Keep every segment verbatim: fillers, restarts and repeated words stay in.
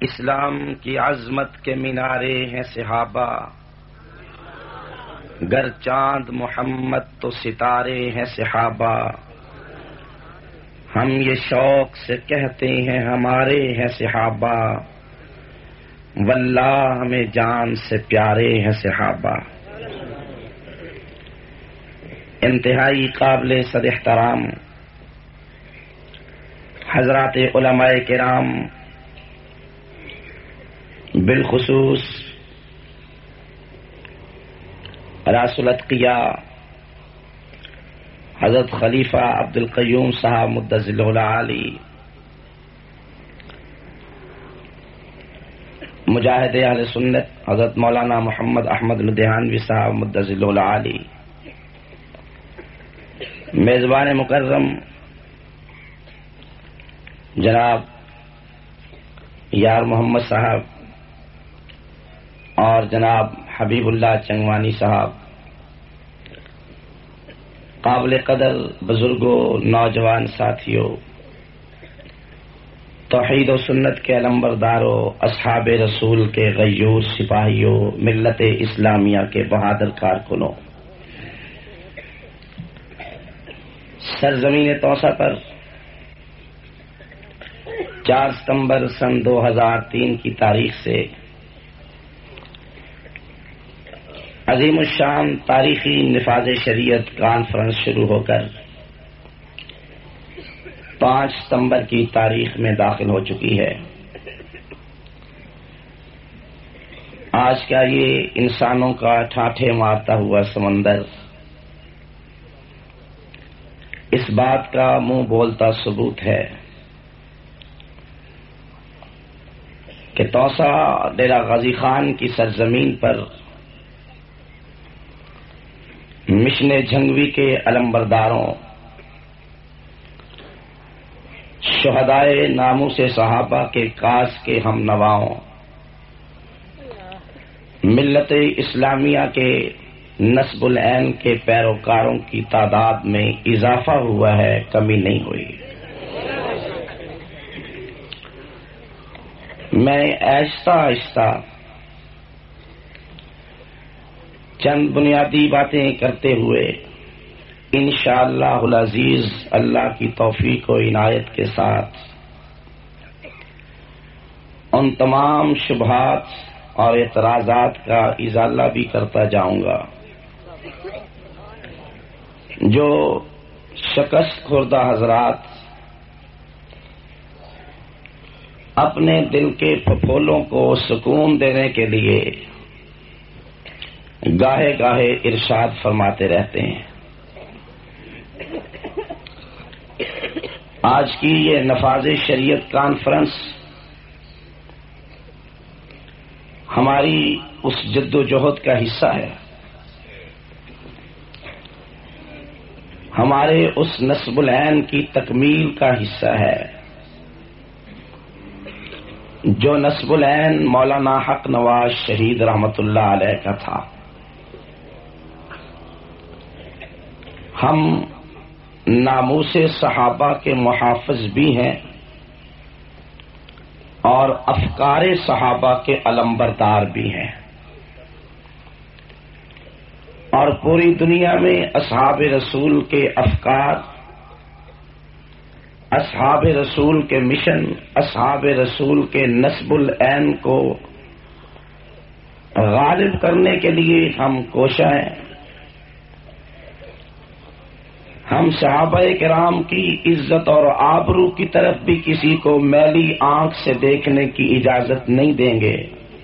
اسلام کی عظمت کے مینارے ہیں صحابہ، گر چاند محمد تو ستارے ہیں صحابہ، ہم یہ شوق سے کہتے ہیں ہمارے ہیں صحابہ، واللہ ہمیں جان سے پیارے ہیں صحابہ۔ انتہائی قابل صد احترام حضرات علماء کرام، بالخصوص راس الاتقیاء حضرت خلیفہ عبد القیوم صاحب مدظل العالی، مجاہد اہل سنت حضرت مولانا محمد احمد لدھیانوی صاحب مدظل العالی، میزبان مکرم جناب یار محمد صاحب اور جناب حبیب اللہ چنگوانی صاحب، قابل قدر بزرگوں، نوجوان ساتھیوں، توحید و سنت کے علمبرداروں، اصحاب رسول کے غیور سپاہیوں، ملت اسلامیہ کے بہادر کارکنوں، سرزمین توسا پر چار ستمبر سن دو ہزار تین کی تاریخ سے عظیم الشان تاریخی نفاذ شریعت کانفرنس شروع ہو کر پانچ ستمبر کی تاریخ میں داخل ہو چکی ہے۔ آج کا یہ انسانوں کا ٹھاٹھے مارتا ہوا سمندر اس بات کا منہ بولتا ثبوت ہے کہ توسا ڈیرہ غازی خان کی سرزمین پر مشن جھنگوی کے علمبرداروں، شہدائے ناموس صحابہ کے کاس کے ہم نواؤں، ملت اسلامیہ کے نسب العین کے پیروکاروں کی تعداد میں اضافہ ہوا ہے، کمی نہیں ہوئی۔ میں آہستہ آہستہ چند بنیادی باتیں کرتے ہوئے انشاءاللہ العزیز اللہ کی توفیق و عنایت کے ساتھ ان تمام شبہات اور اعتراضات کا ازالہ بھی کرتا جاؤں گا جو شکست خوردہ حضرات اپنے دل کے پھپھولوں کو سکون دینے کے لیے گاہے گاہے ارشاد فرماتے رہتے ہیں۔ آج کی یہ نفاذ شریعت کانفرنس ہماری اس جد و جہد کا حصہ ہے، ہمارے اس نسب العین کی تکمیل کا حصہ ہے جو نسب العین مولانا حق نواز شہید رحمت اللہ علیہ کا تھا۔ ہم ناموس صحابہ کے محافظ بھی ہیں اور افکار صحابہ کے علمبردار بھی ہیں، اور پوری دنیا میں اصحاب رسول کے افکار، اصحاب رسول کے مشن، اصحاب رسول کے نسب العین کو غالب کرنے کے لیے ہم کوشاں ہیں۔ ہم صحابہ کرام کی عزت اور آبرو کی طرف بھی کسی کو میلی آنکھ سے دیکھنے کی اجازت نہیں دیں گے،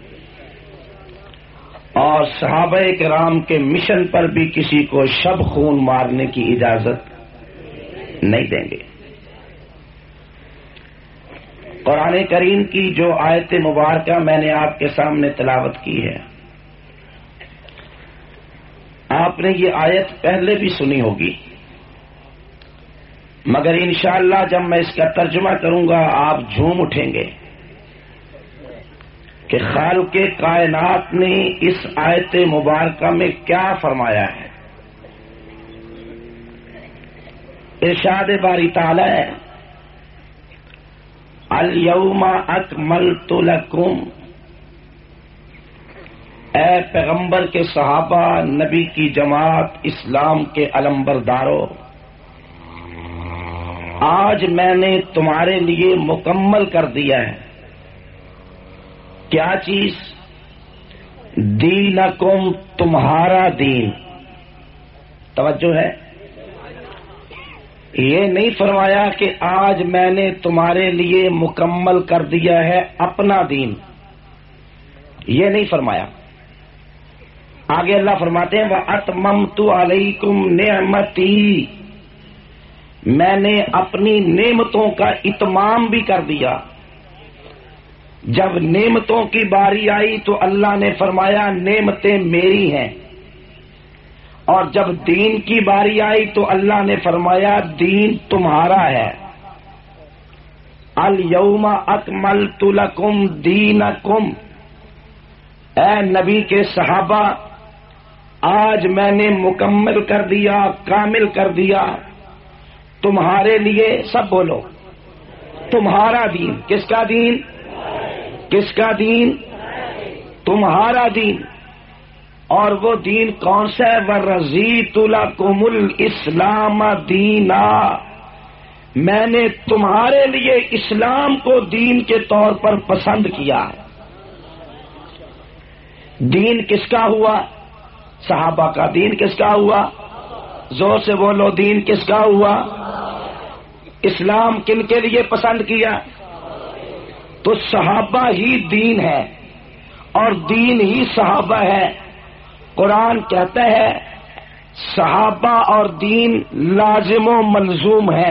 اور صحابہ کرام کے مشن پر بھی کسی کو شب خون مارنے کی اجازت نہیں دیں گے۔ قرآن کریم کی جو آیت مبارکہ میں نے آپ کے سامنے تلاوت کی ہے، آپ نے یہ آیت پہلے بھی سنی ہوگی، مگر انشاءاللہ جب میں اس کا ترجمہ کروں گا آپ جھوم اٹھیں گے کہ خالق کائنات نے اس آیت مبارکہ میں کیا فرمایا ہے۔ ارشاد باری تعالی ہے، الیوم اکملت لکم، اے پیغمبر کے صحابہ، نبی کی جماعت، اسلام کے علمبرداروں، آج میں نے تمہارے لیے مکمل کر دیا ہے کیا چیز؟ دینکم، تمہارا دین۔ توجہ ہے، یہ نہیں فرمایا کہ آج میں نے تمہارے لیے مکمل کر دیا ہے اپنا دین، یہ نہیں فرمایا۔ آگے اللہ فرماتے ہیں وَأَتْمَمْتُ عَلَيْكُمْ نِعْمَتِي، میں نے اپنی نعمتوں کا اتمام بھی کر دیا۔ جب نعمتوں کی باری آئی تو اللہ نے فرمایا نعمتیں میری ہیں، اور جب دین کی باری آئی تو اللہ نے فرمایا دین تمہارا ہے۔ الیوم اکملت لکم دینکم، اے نبی کے صحابہ، آج میں نے مکمل کر دیا، کامل کر دیا تمہارے لیے، سب بولو، تمہارا دین۔ کس کا دین؟ کس کا دین؟ تمہارا دین۔ اور وہ دین کون سا ہے؟ وَرَضِيتُ لَكُمُ الْإِسْلَامَ دِينًا، میں نے تمہارے لیے اسلام کو دین کے طور پر پسند کیا۔ دین کس کا ہوا؟ صحابہ کا۔ دین کس کا ہوا؟ زور سے بولو، دین کس کا ہوا؟ اسلام کن کے لیے پسند کیا؟ تو صحابہ ہی دین ہے، اور دین ہی صحابہ ہے۔ قرآن کہتا ہے صحابہ اور دین لازم و ملزوم ہے۔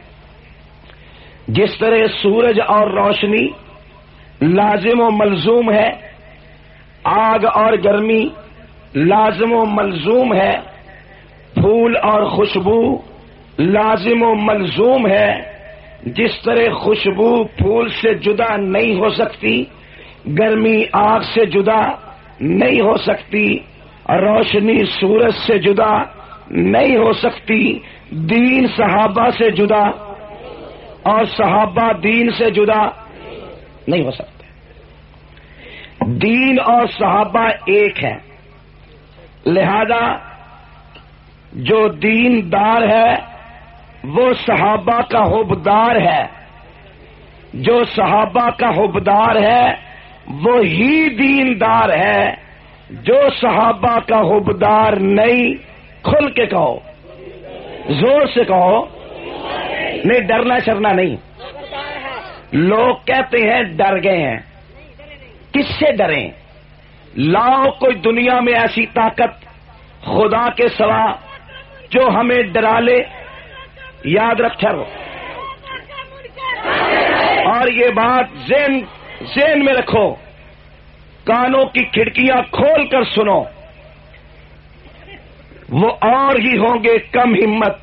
جس طرح سورج اور روشنی لازم و ملزوم ہے، آگ اور گرمی لازم و ملزوم ہے، پھول اور خوشبو لازم و ملزوم ہے۔ جس طرح خوشبو پھول سے جدا نہیں ہو سکتی، گرمی آگ سے جدا نہیں ہو سکتی، روشنی سورج سے جدا نہیں ہو سکتی، دین صحابہ سے جدا اور صحابہ دین سے جدا نہیں ہو سکتے۔ دین اور صحابہ ایک ہے، لہذا جو دین دار ہے وہ صحابہ کا حبدار ہے، جو صحابہ کا حبدار ہے وہی دیندار ہے، جو صحابہ کا حبدار نہیں، کھل کے کہو، زور سے کہو، نہیں ڈرنا شرنا نہیں۔ لوگ کہتے ہیں ڈر گئے ہیں، کس سے ڈریں؟ لاؤ کوئی دنیا میں ایسی طاقت خدا کے سوا جو ہمیں ڈرا لے، یاد رکھو اور یہ بات ذہن ذہن میں رکھو، کانوں کی کھڑکیاں کھول کر سنو، وہ اور ہی ہوں گے کم ہمت۔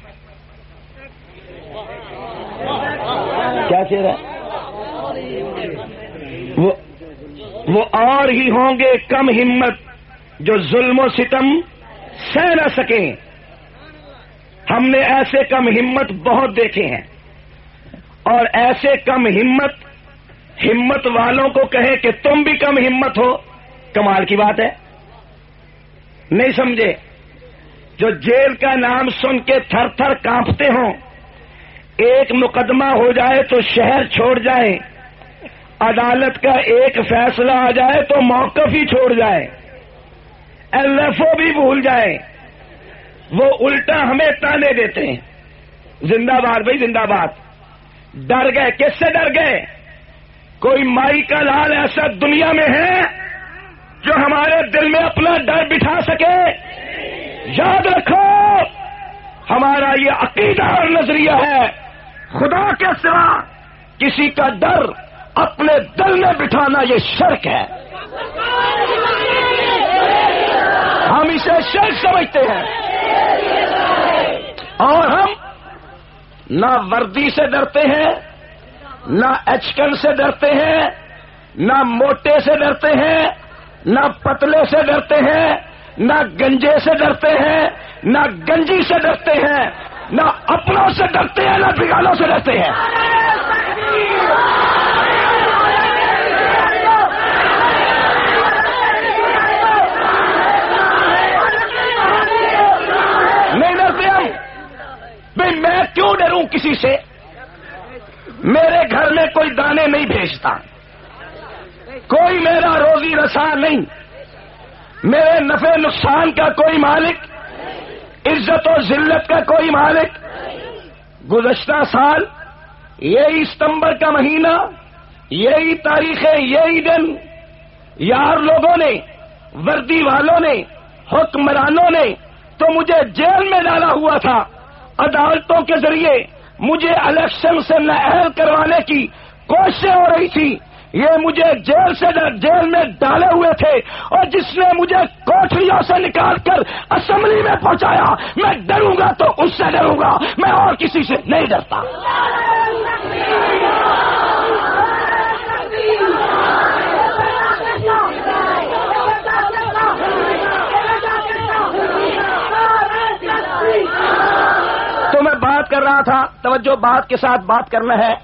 کیا کہہ رہا ہے؟ وہ وہ اور ہی ہوں گے کم ہمت جو ظلم و ستم سہ نہ سکیں۔ ہم نے ایسے کم ہمت بہت دیکھے ہیں، اور ایسے کم ہمت ہمت والوں کو کہے کہ تم بھی کم ہمت ہو، کمال کی بات ہے۔ نہیں سمجھے؟ جو جیل کا نام سن کے تھر تھر کانپتے ہوں، ایک مقدمہ ہو جائے تو شہر چھوڑ جائیں، عدالت کا ایک فیصلہ آ جائے تو موقف ہی چھوڑ جائے، ایل ایف او بھی بھول جائے، وہ الٹا ہمیں تانے دیتے ہیں، زندہ باد بھائی زندہ باد۔ ڈر گئے، کس سے ڈر گئے؟ کوئی مائی کا لال ایسا دنیا میں ہے جو ہمارے دل میں اپنا ڈر بٹھا سکے؟ یاد رکھو، ہمارا یہ عقیدہ اور نظریہ ہے، خدا کے سوا کسی کا ڈر اپنے دل میں بٹھانا یہ شرک ہے، ہم اسے شرک سمجھتے ہیں۔ اور ہم نہ وردی سے ڈرتے ہیں، نہ ایچکن سے ڈرتے ہیں، نہ موٹے سے ڈرتے ہیں، نہ پتلے سے ڈرتے ہیں، نہ گنجے سے ڈرتے ہیں، نہ گنجی سے ڈرتے ہیں، نہ اپنوں سے ڈرتے ہیں، نہ بگانوں سے ڈرتے ہیں۔ سکتا, کوئی میرا روزی رساں نہیں, میرے نفع نقصان کا کوئی مالک, عزت و ذلت کا کوئی مالک. گزشتہ سال یہی ستمبر کا مہینہ, یہی تاریخیں, یہی دن یار لوگوں نے, وردی والوں نے, حکمرانوں نے تو مجھے جیل میں ڈالا ہوا تھا. عدالتوں کے ذریعے مجھے الیکشن سے نااہل کروانے کی کوششیں ہو رہی تھی. یہ مجھے جیل سے جیل میں ڈالے ہوئے تھے, اور جس نے مجھے کوٹھریوں سے نکال کر اسمبلی میں پہنچایا, میں ڈروں گا تو اس سے ڈروں گا, میں اور کسی سے نہیں ڈرتا. تو میں بات کر رہا تھا, توجہ بات کے ساتھ بات کرنا ہے.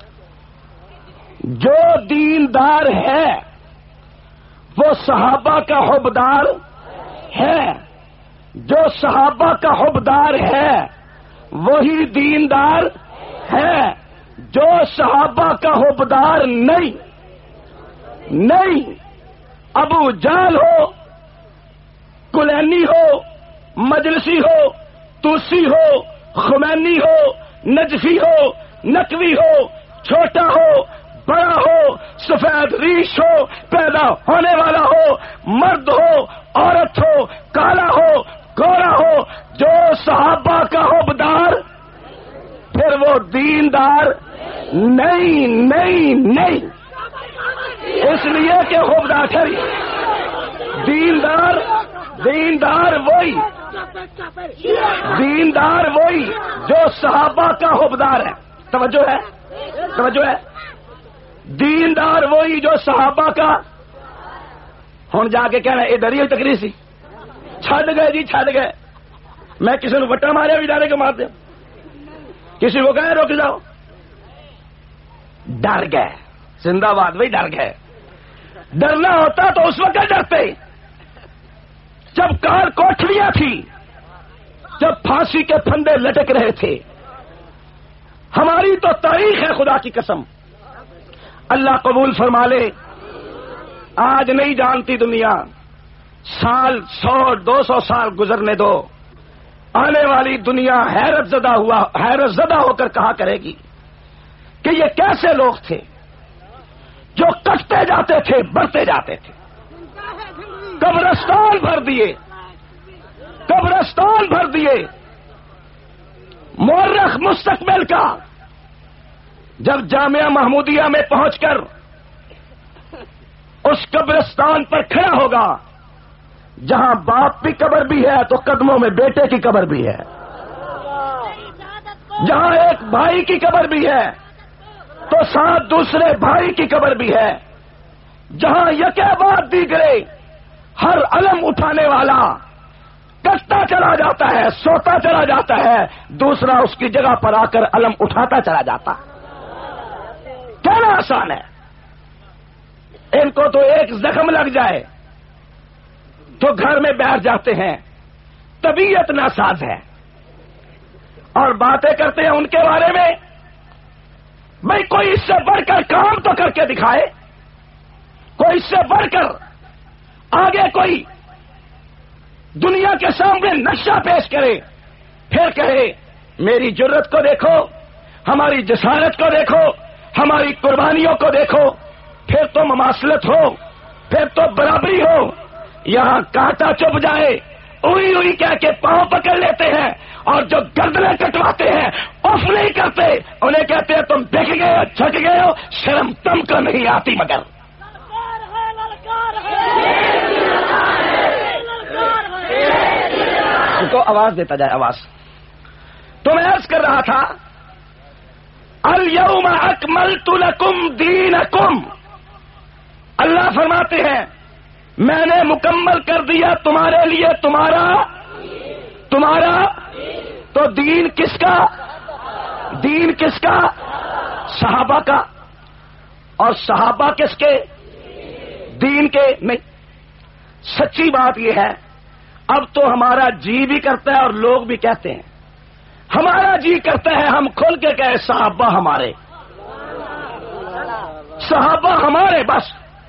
جو دیندار ہے وہ صحابہ کا حبدار ہے, جو صحابہ کا حبدار ہے وہی دیندار ہے. جو صحابہ کا حبدار نہیں نہیں ابو جہل ہو, کلینی ہو, مجلسی ہو, توسی ہو, خمینی ہو, نجفی ہو, نقوی ہو, چھوٹا ہو, بڑا ہو, سفید ریش ہو, پیدا ہونے والا ہو, مرد ہو, عورت ہو, کالا ہو, گورا ہو, جو صحابہ کا حبدار پھر وہ دیندار نہیں نہیں نہیں. اس لیے کہ حبدار ٹھہری, دیندار دیندار وہی دیندار وہی جو صحابہ کا حبدار ہے. توجہ ہے, توجہ ہے. دیندار وہی جو صحابہ کا. ہوں جا کے کہنا ادھر ہی تقریر سی, چھڈ گئے جی چھڈ گئے. میں کسی نے وٹا ماریا بھی ڈالے کے مار دیا, کسی کو کہے روک جاؤ, ڈر گئے. زندہ باد بھائی, ڈر گئے. ڈرنا ہوتا تو اس وقت ڈرتے جب کار کوٹھریاں تھی, جب پھانسی کے پھندے لٹک رہے تھے. ہماری تو تاریخ ہے خدا کی قسم, اللہ قبول فرما لے. آج نہیں جانتی دنیا, سال سو دو سو سال گزرنے دو, آنے والی دنیا حیرت زدہ ہوا حیرت زدہ ہو کر کہا کرے گی کہ یہ کیسے لوگ تھے جو کٹتے جاتے تھے, بڑھتے جاتے تھے. قبرستان بھر دیے, قبرستان بھر دیے. مورخ مستقبل کا جب جامعہ محمودیہ میں پہنچ کر اس قبرستان پر کھڑا ہوگا جہاں باپ کی قبر بھی ہے تو قدموں میں بیٹے کی قبر بھی ہے, جہاں ایک بھائی کی قبر بھی ہے تو ساتھ دوسرے بھائی کی قبر بھی ہے, جہاں یکے بعد دیگرے ہر علم اٹھانے والا کٹتا چلا جاتا ہے, سوتا چلا جاتا ہے, دوسرا اس کی جگہ پر آ کر علم اٹھاتا چلا جاتا. کہنا آسان ہے. ان کو تو ایک زخم لگ جائے تو گھر میں بیٹھ جاتے ہیں, طبیعت ناساز ہے, اور باتیں کرتے ہیں ان کے بارے میں. بھائی کوئی اس سے بڑھ کر کام تو کر کے دکھائے, کوئی اس سے بڑھ کر آگے کوئی دنیا کے سامنے نقشہ پیش کرے, پھر کہے میری جرت کو دیکھو, ہماری جسارت کو دیکھو, ہماری قربانیوں کو دیکھو. پھر تو مماثلت ہو, پھر تو برابری ہو. یہاں کانٹا چبھ جائے, اوئی اوئی کہہ کے پاؤں پکڑ لیتے ہیں, اور جو گردنیں کٹواتے ہیں اف نہیں کرتے, انہیں کہتے ہیں تم بک گئے ہو, چھک گئے ہو, شرم تم کو نہیں آتی. مگر ان کو آواز دیتا جائے, آواز. تو میں عرض کر رہا تھا الیوم اکملت لکم دینکم, اللہ فرماتے ہیں میں نے مکمل کر دیا تمہارے لیے تمہارا تمہارا تو دین کس کا, دین کس کا, صحابہ کا. اور صحابہ کس کے, دین کے نہیں. سچی بات یہ ہے اب تو ہمارا جی بھی کرتا ہے اور لوگ بھی کہتے ہیں, ہمارا جی کرتا ہے ہم کھل کے کہے صحابہ ہمارے. صحابہ ہمارے، بس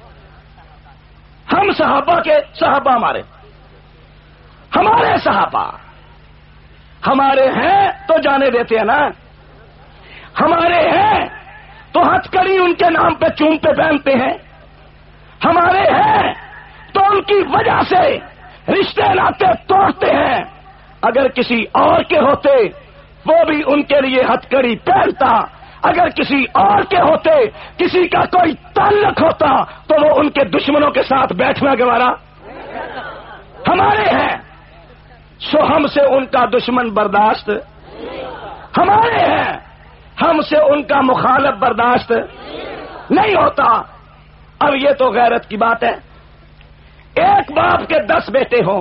ہم صحابہ کے صحابہ ہمارے ہمارے صحابہ ہمارے ہیں تو جانے دیتے ہیں نا، ہمارے ہیں تو ہتھکڑی ان کے نام پہ چومتے پہنتے ہیں، ہمارے ہیں تو ان کی وجہ سے رشتے ناطے توڑتے ہیں، اگر کسی اور کے ہوتے وہ بھی ان کے لیے ہتھکڑی پہنتا، اگر کسی اور کے ہوتے کسی کا کوئی تعلق ہوتا تو وہ ان کے دشمنوں کے ساتھ بیٹھنا گوارا، ہمارے ہیں سو ہم سے ان کا دشمن برداشت، ہمارے ہیں ہم سے ان کا مخالف برداشت نہیں ہوتا۔ اب یہ تو غیرت کی بات ہے، ایک باپ کے دس بیٹے ہوں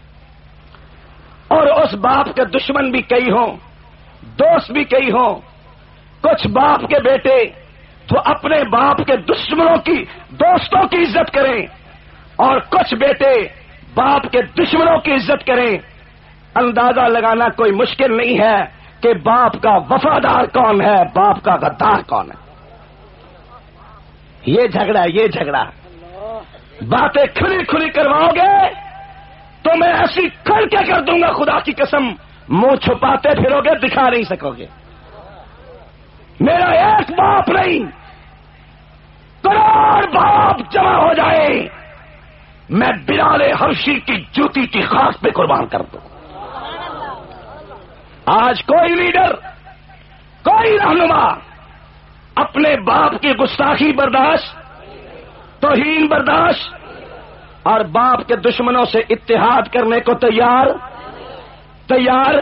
اور اس باپ کے دشمن بھی کئی ہوں، دوست بھی کئی ہوں، کچھ باپ کے بیٹے تو اپنے باپ کے دشمنوں کی دوستوں کی عزت کریں اور کچھ بیٹے باپ کے دشمنوں کی عزت کریں، اندازہ لگانا کوئی مشکل نہیں ہے کہ باپ کا وفادار کون ہے، باپ کا غدار کون ہے۔ یہ جھگڑا یہ جھگڑا باتیں کھلی کھلی کرواؤ گے تو میں ایسی کر کے کر دوں گا، خدا کی قسم، منہ چھپاتے پھرو گے دکھا نہیں سکو گے۔ میرا ایک باپ نہیں، کروڑ باپ جمع ہو جائے میں بلال حبشی کی جوتی کی خاک پہ قربان کر دوں۔ آج کوئی لیڈر، کوئی رہنما اپنے باپ کی گستاخی برداشت، توہین برداشت اور باپ کے دشمنوں سے اتحاد کرنے کو تیار تیار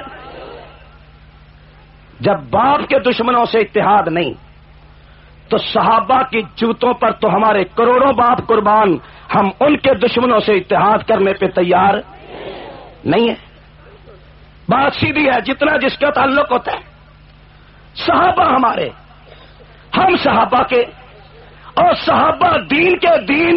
جب باپ کے دشمنوں سے اتحاد نہیں تو صحابہ کی جوتوں پر تو ہمارے کروڑوں باپ قربان، ہم ان کے دشمنوں سے اتحاد کرنے پہ تیار نہیں ہے۔ بات سیدھی ہے، جتنا جس کا تعلق ہوتا ہے، صحابہ ہمارے، ہم صحابہ کے، اور صحابہ دین کے دین،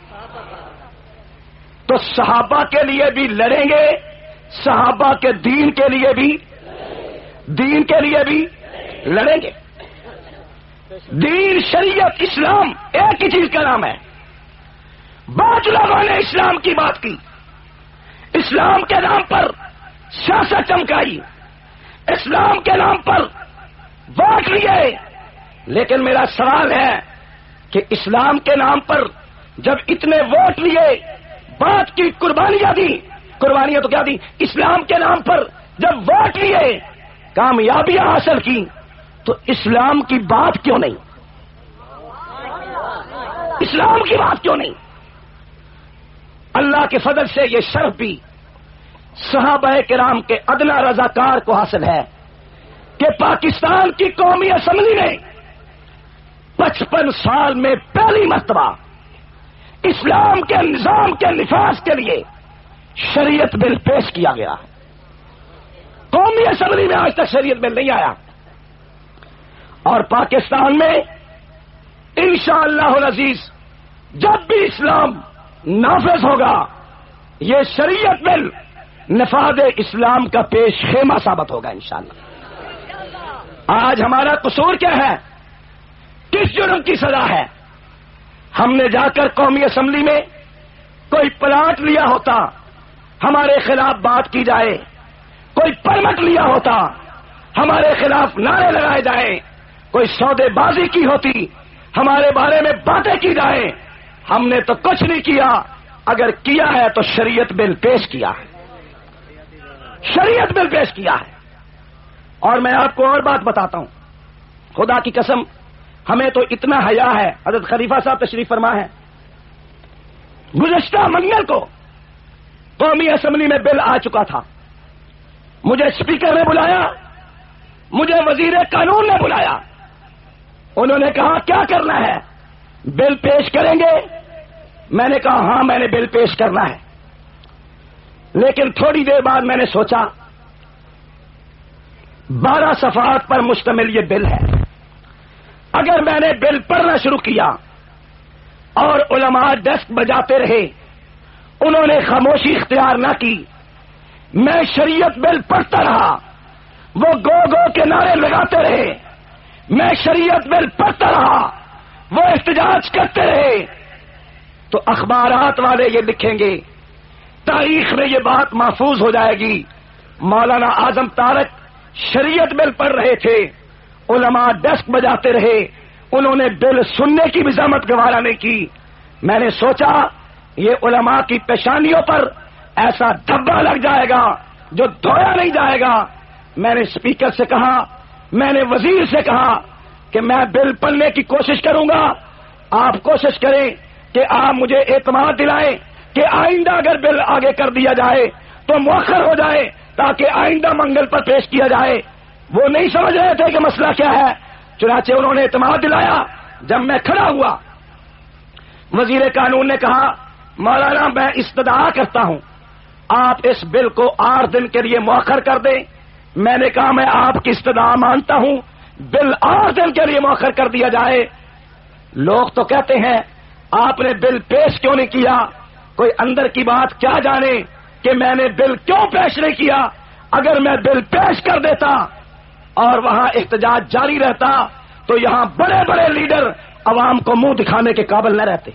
تو صحابہ کے لیے بھی لڑیں گے، صحابہ کے دین کے لیے بھی دین کے لیے بھی لڑیں گے۔ دین، شریعت، اسلام ایک ہی چیز کا نام ہے۔ بعض لوگوں نے اسلام کی بات کی، اسلام کے نام پر سیاست چمکائی، اسلام کے نام پر ووٹ لیے، لیکن میرا سوال ہے کہ اسلام کے نام پر جب اتنے ووٹ لیے، بات کی، قربانیاں دی، قربانیاں تو کیا دی، اسلام کے نام پر جب ووٹ لیے، کامیابیاں حاصل کی، تو اسلام کی بات کیوں نہیں؟ اسلام کی بات کیوں نہیں؟ اللہ کے فضل سے یہ شرف بھی صحابہ کرام کے ادنا رضاکار کو حاصل ہے کہ پاکستان کی قومی اسمبلی نے پچپن سال میں پہلی مرتبہ اسلام کے نظام کے نفاذ کے لیے شریعت بل پیش کیا گیا ہے۔ قومی اسمبلی میں آج تک شریعت بل نہیں آیا، اور پاکستان میں انشاءاللہ العزیز جب بھی اسلام نافذ ہوگا یہ شریعت بل نفاذ اسلام کا پیش خیمہ ثابت ہوگا انشاءاللہ۔ آج ہمارا قصور کیا ہے؟ کس جرم کی سزا ہے؟ ہم نے جا کر قومی اسمبلی میں کوئی پلاٹ لیا ہوتا، ہمارے خلاف بات کی جائے، کوئی پرمٹ لیا ہوتا، ہمارے خلاف نعرے لگائے جائیں، کوئی سودے بازی کی ہوتی، ہمارے بارے میں باتیں کی جائیں، ہم نے تو کچھ نہیں کیا، اگر کیا ہے تو شریعت بل پیش کیا ہے، شریعت بل پیش کیا ہے۔ اور میں آپ کو اور بات بتاتا ہوں، خدا کی قسم ہمیں تو اتنا حیا ہے، حضرت خلیفہ صاحب تشریف فرما ہے، گزشتہ منگل کو قومی اسمبلی میں بل آ چکا تھا، مجھے اسپیکر نے بلایا، مجھے وزیر قانون نے بلایا، انہوں نے کہا کیا کرنا ہے، بل پیش کریں گے؟ میں نے کہا ہاں میں نے بل پیش کرنا ہے، لیکن تھوڑی دیر بعد میں نے سوچا بارہ صفحات پر مشتمل یہ بل ہے، اگر میں نے بل پڑھنا شروع کیا اور علماء ڈسک بجاتے رہے، انہوں نے خاموشی اختیار نہ کی، میں شریعت بل پڑھتا رہا، وہ گو گو کے نعرے لگاتے رہے، میں شریعت بل پڑھتا رہا، وہ احتجاج کرتے رہے تو اخبارات والے یہ لکھیں گے، تاریخ میں یہ بات محفوظ ہو جائے گی، مولانا اعظم طارق شریعت بل پڑھ رہے تھے، علماء ڈسک بجاتے رہے، انہوں نے بل سننے کی بھی زحمت گوارا نہیں کی۔ میں نے سوچا یہ علماء کی پیشانیوں پر ایسا دھبا لگ جائے گا جو دھویا نہیں جائے گا۔ میں نے اسپیکر سے کہا، میں نے وزیر سے کہا کہ میں بل پڑھنے کی کوشش کروں گا، آپ کوشش کریں کہ آپ مجھے اعتماد دلائیں کہ آئندہ اگر بل آگے کر دیا جائے تو مؤخر ہو جائے تاکہ آئندہ منگل پر پیش کیا جائے۔ وہ نہیں سمجھ رہے تھے کہ مسئلہ کیا ہے، چنانچہ انہوں نے اعتماد دلایا۔ جب میں کھڑا ہوا، وزیر قانون نے کہا مولانا میں استدعا کرتا ہوں آپ اس بل کو آٹھ دن کے لیے مؤخر کر دیں۔ میں نے کہا میں آپ کی استدعا مانتا ہوں، بل آٹھ دن کے لیے مؤخر کر دیا جائے۔ لوگ تو کہتے ہیں آپ نے بل پیش کیوں نہیں کیا، کوئی اندر کی بات کیا جانے کہ میں نے بل کیوں پیش نہیں کیا۔ اگر میں بل پیش کر دیتا اور وہاں احتجاج جاری رہتا تو یہاں بڑے بڑے لیڈر عوام کو منہ دکھانے کے قابل نہ رہتے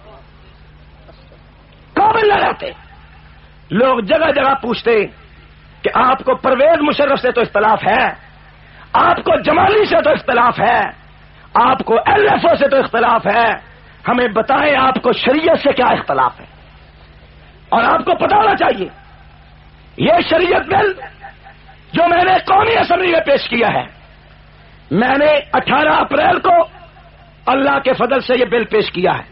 قابل نہ رہتے لوگ جگہ جگہ پوچھتے کہ آپ کو پرویز مشرف سے تو اختلاف ہے، آپ کو جمالی سے تو اختلاف ہے، آپ کو ایل ایف او سے تو اختلاف ہے، ہمیں بتائیں آپ کو شریعت سے کیا اختلاف ہے۔ اور آپ کو پتا ہونا چاہیے یہ شریعت بل جو میں نے قومی اسمبلی میں پیش کیا ہے، میں نے اٹھارہ اپریل کو اللہ کے فضل سے یہ بل پیش کیا ہے،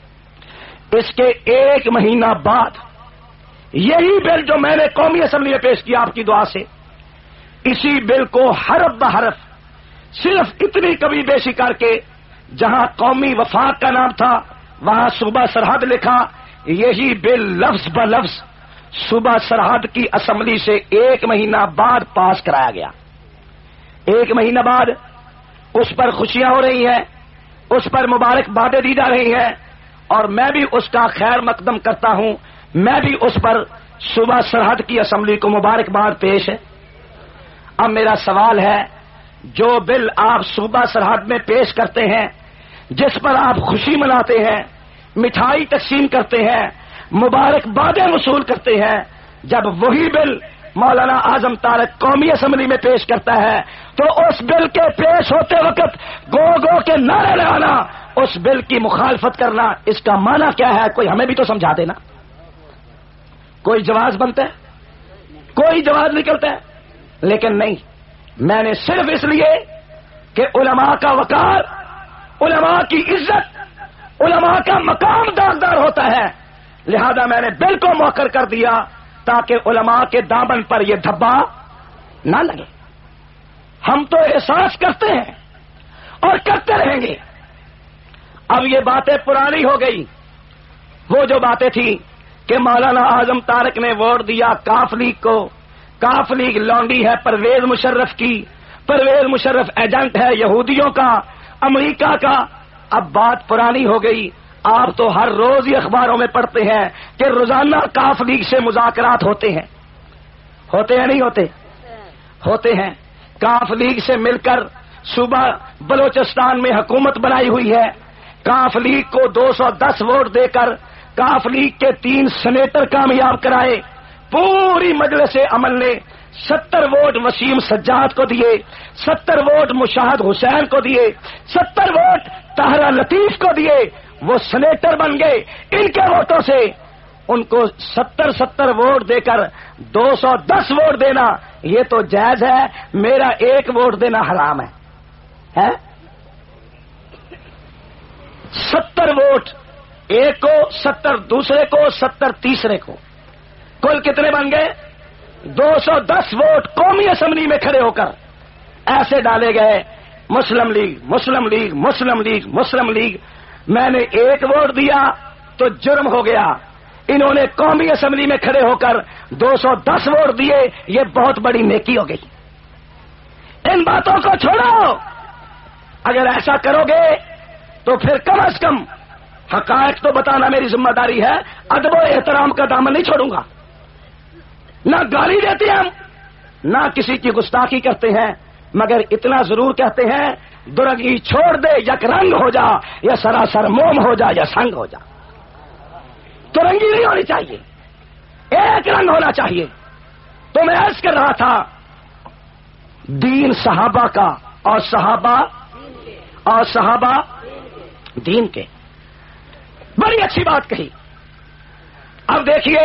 اس کے ایک مہینہ بعد یہی بل جو میں نے قومی اسمبلی میں پیش کیا آپ کی دعا سے، اسی بل کو حرف بحرف صرف اتنی کمی بیشی کر کے جہاں قومی وفاق کا نام تھا وہاں صوبہ سرحد لکھا، یہی بل لفظ ب لفظ صوبہ سرحد کی اسمبلی سے ایک مہینہ بعد پاس کرایا گیا۔ ایک مہینہ بعد اس پر خوشیاں ہو رہی ہیں، اس پر مبارک بادیں دی جا رہی ہیں، اور میں بھی اس کا خیر مقدم کرتا ہوں، میں بھی اس پر صوبہ سرحد کی اسمبلی کو مبارکباد پیش ہے۔ اب میرا سوال ہے، جو بل آپ صوبہ سرحد میں پیش کرتے ہیں، جس پر آپ خوشی مناتے ہیں، مٹھائی تقسیم کرتے ہیں، مبارکبادیں وصول کرتے ہیں، جب وہی بل مولانا اعظم طارق قومی اسمبلی میں پیش کرتا ہے تو اس بل کے پیش ہوتے وقت گو گو کے نعرے لگانا، اس بل کی مخالفت کرنا، اس کا معنی کیا ہے؟ کوئی ہمیں بھی تو سمجھا دینا۔ کوئی جواز بنتا ہے، کوئی جواز نکلتا ہے، لیکن نہیں، میں نے صرف اس لیے کہ علماء کا وقار، علماء کی عزت، علماء کا مقام داغدار ہوتا ہے، لہذا میں نے بل کو مؤخر کر دیا تاکہ علماء کے دامن پر یہ دھبا نہ لگے۔ ہم تو احساس کرتے ہیں اور کرتے رہیں گے۔ اب یہ باتیں پرانی ہو گئی، وہ جو باتیں تھیں کہ مولانا اعظم طارق نے ووٹ دیا کاف لیگ کو، کاف لیگ لونڈی ہے پرویز مشرف کی، پرویز مشرف ایجنٹ ہے یہودیوں کا، امریکہ کا۔ اب بات پرانی ہو گئی، آپ تو ہر روز ہی اخباروں میں پڑھتے ہیں کہ روزانہ کاف لیگ سے مذاکرات ہوتے ہیں، ہوتے ہیں نہیں ہوتے؟ ہوتے ہیں۔ کاف لیگ سے مل کر صوبہ بلوچستان میں حکومت بنائی ہوئی ہے، کاف لیگ کو دو سو دس ووٹ دے کر کاف لیگ کے تین سینیٹر کامیاب کرائے، پوری مجلس عمل نے ستر ووٹ وسیم سجاد کو دیے، ستر ووٹ مشاہد حسین کو دیے، ستر ووٹ طاہرہ لطیف کو دیے، وہ سینیٹر بن گئے۔ ان کے ووٹوں سے ان کو ستر ستر ووٹ دے کر دو سو دس ووٹ دینا یہ تو جائز ہے، میرا ایک ووٹ دینا حرام ہے۔ ستر ووٹ ایک کو، ستر دوسرے کو، ستر تیسرے کو، کل کتنے بن گئے؟ دو سو دس ووٹ قومی اسمبلی میں کھڑے ہو کر ایسے ڈالے گئے، Muslim League Muslim League Muslim League Muslim League. میں نے ایک ووٹ دیا تو جرم ہو گیا، انہوں نے قومی اسمبلی میں کھڑے ہو کر دو سو دس ووٹ دیے، یہ بہت بڑی نیکی ہو گئی۔ ان باتوں کو چھوڑو، اگر ایسا کرو گے تو پھر کم از کم حقائق تو بتانا میری ذمہ داری ہے، ادب و احترام کا دامن نہیں چھوڑوں گا۔ نہ گالی دیتے ہم، نہ کسی کی گستاخی کرتے ہیں، مگر اتنا ضرور کہتے ہیں درگی چھوڑ دے یک رنگ ہو جا یا سراسر موم ہو جا یا سنگ ہو جا. تو رنگی نہیں ہونی چاہیے، ایک رنگ ہونا چاہیے. تو میں عرض کر رہا تھا دین صحابہ کا اور صحابہ اور صحابہ دین کے. بڑی اچھی بات کہی. اب دیکھیے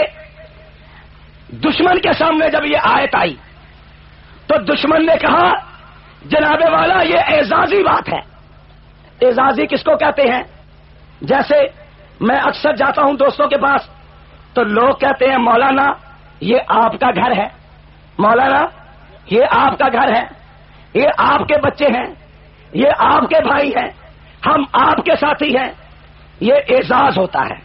دشمن کے سامنے جب یہ آیت آئی تو دشمن نے کہا جناب والا یہ اعزازی بات ہے. اعزازی کس کو کہتے ہیں؟ جیسے میں اکثر جاتا ہوں دوستوں کے پاس تو لوگ کہتے ہیں مولانا یہ آپ کا گھر ہے، مولانا یہ آپ کا گھر ہے، یہ آپ کے بچے ہیں، یہ آپ کے بھائی ہیں، ہم آپ کے ساتھی ہیں. یہ اعزاز ہوتا ہے،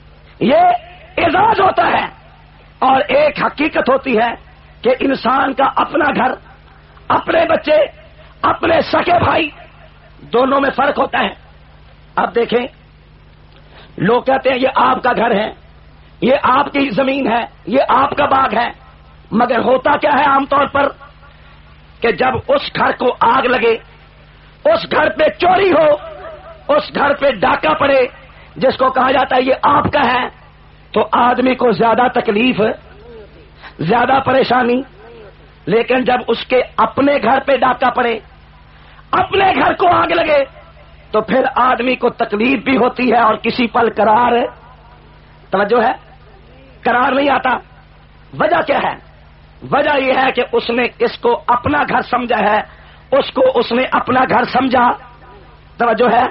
یہ اعزاز ہوتا ہے. اور ایک حقیقت ہوتی ہے کہ انسان کا اپنا گھر، اپنے بچے، اپنے سکے بھائی، دونوں میں فرق ہوتا ہے. اب دیکھیں لوگ کہتے ہیں یہ آپ کا گھر ہے، یہ آپ کی زمین ہے، یہ آپ کا باغ ہے. مگر ہوتا کیا ہے عام طور پر کہ جب اس گھر کو آگ لگے، اس گھر پہ چوری ہو، اس گھر پہ ڈاکہ پڑے، جس کو کہا جاتا ہے یہ آپ کا ہے، تو آدمی کو زیادہ تکلیف، زیادہ پریشانی. لیکن جب اس کے اپنے گھر پہ ڈاکہ پڑے، اپنے گھر کو آگ لگے، تو پھر آدمی کو تکلیف بھی ہوتی ہے اور کسی پل قرار، توجہ ہے، قرار نہیں آتا. وجہ کیا ہے؟ وجہ یہ ہے کہ اس نے اس کو اپنا گھر سمجھا ہے، اس کو اس نے اپنا گھر سمجھا. توجہ ہے.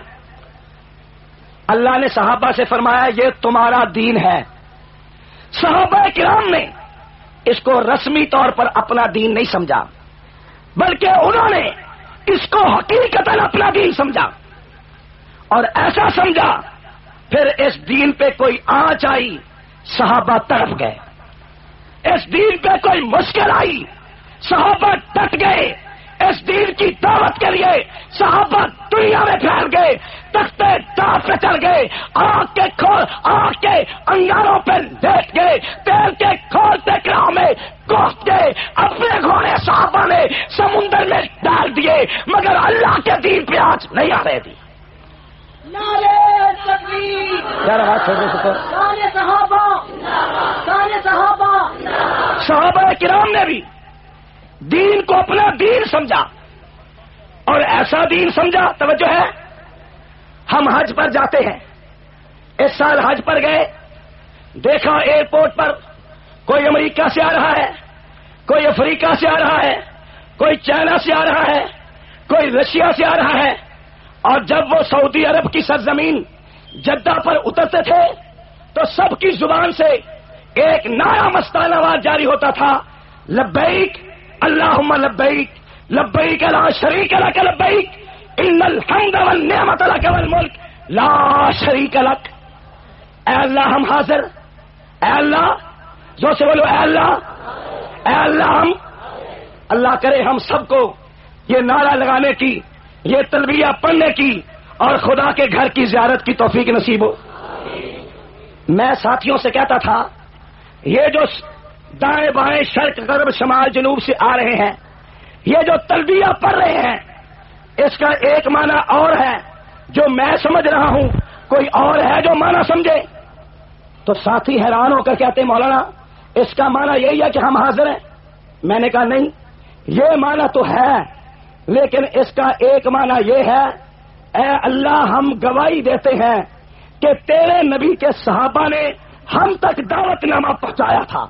اللہ نے صحابہ سے فرمایا یہ تمہارا دین ہے. صحابہ کرام نے اس کو رسمی طور پر اپنا دین نہیں سمجھا، بلکہ انہوں نے اس کو حقیقتاً اپنا دین سمجھا. اور ایسا سمجھا پھر اس دین پہ کوئی آنچ آئی صحابہ تڑپ گئے، اس دین پہ کوئی مشکل آئی صحابہ ڈٹ گئے، اس دین کی دعوت کے لیے صحابہ دنیا میں پھیل گئے، تختے داغ پہ چڑھ گئے، آگ کے کھول آگ کے انگاروں پہ لیٹ گئے، تیل کے کھولتے کراؤ میں گھس گئے، اپنے گھوڑے صحابہ نے سمندر میں ڈال دیے، مگر اللہ کے دین پہ آج نہیں آ رہے تھی. نعرے تکبیر، نعرے صحابہ، نعرے صحابہ. صحابہ کرام نے بھی دین کو اپنا دین سمجھا اور ایسا دین سمجھا. توجہ ہے. ہم حج پر جاتے ہیں، اس سال حج پر گئے، دیکھا ایئرپورٹ پر کوئی امریکہ سے آ رہا ہے، کوئی افریقہ سے آ رہا ہے، کوئی چائنا سے آ رہا ہے، کوئی رشیا سے آ رہا ہے. اور جب وہ سعودی عرب کی سرزمین جدہ پر اترتے تھے تو سب کی زبان سے ایک نعرہ مستانہ آواز جاری ہوتا تھا، لبیک اللہم لبیک لبیک لا شریک لک لبیک ان الحمد والنعمت لک والملک لا شریک لک. اے اللہ ہم حاضر، اے اللہ، جو سے بولو اے اللہ، اے اللہ ہم. اللہ کرے ہم سب کو یہ نعرہ لگانے کی، یہ تلبیہ پڑھنے کی اور خدا کے گھر کی زیارت کی توفیق نصیب ہو. میں ساتھیوں سے کہتا تھا یہ جو دائیں بائیں شرق غرب شمال جنوب سے آ رہے ہیں، یہ جو تلبیہ پڑھ رہے ہیں، اس کا ایک معنی اور ہے جو میں سمجھ رہا ہوں، کوئی اور ہے جو معنی سمجھے. تو ساتھی حیران ہو کر کہتے مولانا اس کا معنی یہی ہے کہ ہم حاضر ہیں. میں نے کہا نہیں، یہ معنی تو ہے، لیکن اس کا ایک معنی یہ ہے اے اللہ ہم گواہی دیتے ہیں کہ تیرے نبی کے صحابہ نے ہم تک دعوت نامہ پہنچایا تھا.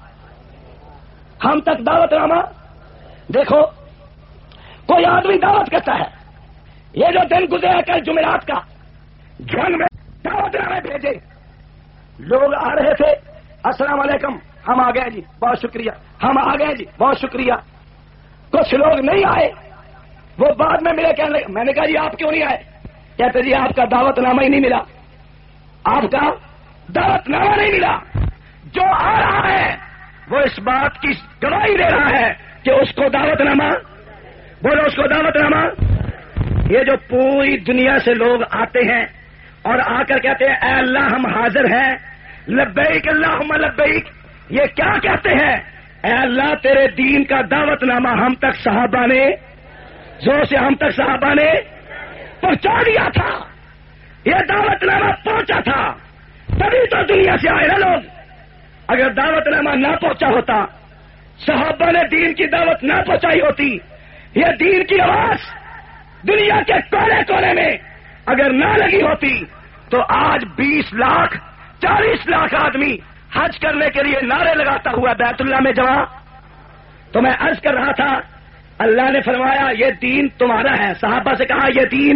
ہم تک دعوت نامہ. دیکھو کوئی آدمی دعوت کرتا ہے، یہ جو دن گزرا کل جمعرات کا، گھر میں دعوت نامے بھیجے، لوگ آ رہے تھے، السلام علیکم، ہم آ گئے جی بہت شکریہ، ہم آ گئے جی بہت شکریہ. کچھ لوگ نہیں آئے، وہ بعد میں ملے، کہنے لگے. میں نے کہا جی آپ کیوں نہیں آئے؟ کہتے جی آپ کا دعوت نامہ ہی نہیں ملا، آپ کا دعوت نامہ نہیں ملا. جو آ رہا ہے وہ اس بات کی گواہی دے رہا ہے کہ اس کو دعوت نامہ، بولو اس کو دعوت نامہ. یہ جو پوری دنیا سے لوگ آتے ہیں اور آ کر کہتے ہیں اے اللہ ہم حاضر ہیں، لبیک اللہم لبیک، یہ کیا کہتے ہیں؟ اے اللہ تیرے دین کا دعوت نامہ ہم تک صحابہ نے زور سے ہم تک صحابہ نے پہنچا دیا تھا، یہ دعوت نامہ پہنچا تھا، تبھی تو دنیا سے آئے نا لوگ۔ اگر دعوت نامہ نہ پہنچا ہوتا، صحابہ نے دین کی دعوت نہ پہنچائی ہوتی، یہ دین کی آواز دنیا کے کونے کونے میں اگر نہ لگی ہوتی، تو آج بیس لاکھ چالیس لاکھ آدمی حج کرنے کے لیے نعرے لگاتا ہوا بیت اللہ میں جمع۔ تو میں عرض کر رہا تھا، اللہ نے فرمایا یہ دین تمہارا ہے، صحابہ سے کہا یہ دین،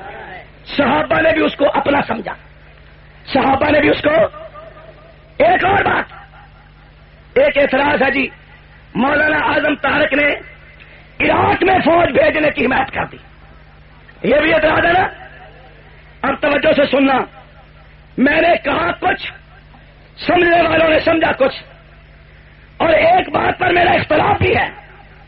صحابہ نے بھی اس کو اپنا سمجھا، صحابہ نے بھی اس کو۔ ایک اور بات، ایک اعتراض ہے جی، مولانا اعظم طارق نے عراق میں فوج بھیجنے کی حمایت کر دی، یہ بھی اعتراض ہے نا؟ اب توجہ سے سننا، میں نے کہا کچھ، سمجھنے والوں نے سمجھا کچھ، اور ایک بات پر میرا اختلاف بھی ہے۔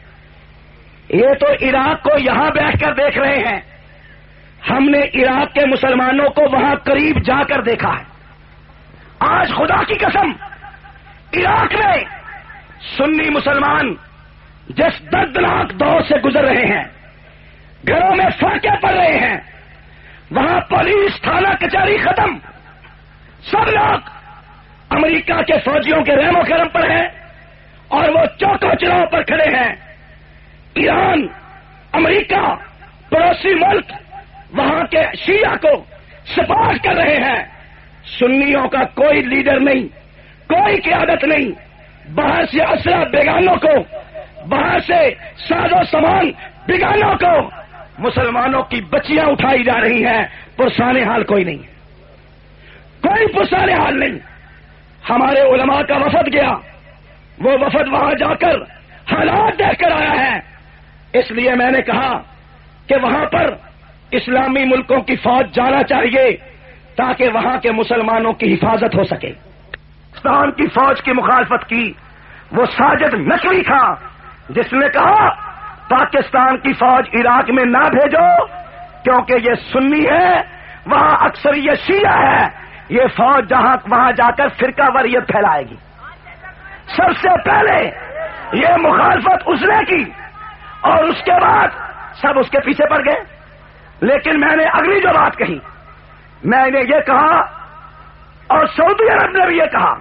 یہ تو عراق کو یہاں بیٹھ کر دیکھ رہے ہیں، ہم نے عراق کے مسلمانوں کو وہاں قریب جا کر دیکھا ہے۔ آج خدا کی قسم عراق میں سنی مسلمان جس دردناک دور سے گزر رہے ہیں، گھروں میں فاقے پڑ رہے ہیں، وہاں پولیس تھانہ کچہری ختم، سب لوگ امریکہ کے فوجیوں کے رحم و کرم پر ہیں اور وہ چوکوں چراہوں پر کھڑے ہیں۔ ایران، امریکہ، پڑوسی ملک وہاں کے شیعہ کو سپورٹ کر رہے ہیں، سنیوں کا کوئی لیڈر نہیں، کوئی قیادت نہیں، باہر سے اسلحہ بیگانوں کو، باہر سے ساز و سامان بیگانوں کو، مسلمانوں کی بچیاں اٹھائی جا رہی ہیں، پرسان حال کوئی نہیں، کوئی پرسان حال نہیں۔ ہمارے علماء کا وفد گیا، وہ وفد وہاں جا کر حالات دیکھ کر آیا ہے، اس لیے میں نے کہا کہ وہاں پر اسلامی ملکوں کی فوج جانا چاہیے تاکہ وہاں کے مسلمانوں کی حفاظت ہو سکے۔ پاکستان کی فوج کی مخالفت کی وہ ساجد نقوی تھا جس نے کہا پاکستان کی فوج عراق میں نہ بھیجو کیونکہ یہ سنی ہے، وہاں اکثریت شیعہ ہے، یہ فوج جہاں وہاں جا کر فرقہ واریت پھیلائے گی۔ سب سے پہلے یہ مخالفت اس نے کی اور اس کے بعد سب اس کے پیچھے پڑ گئے۔ لیکن میں نے اگلی جو بات کہی، میں نے یہ کہا اور سعودی عرب نے بھی یہ کہا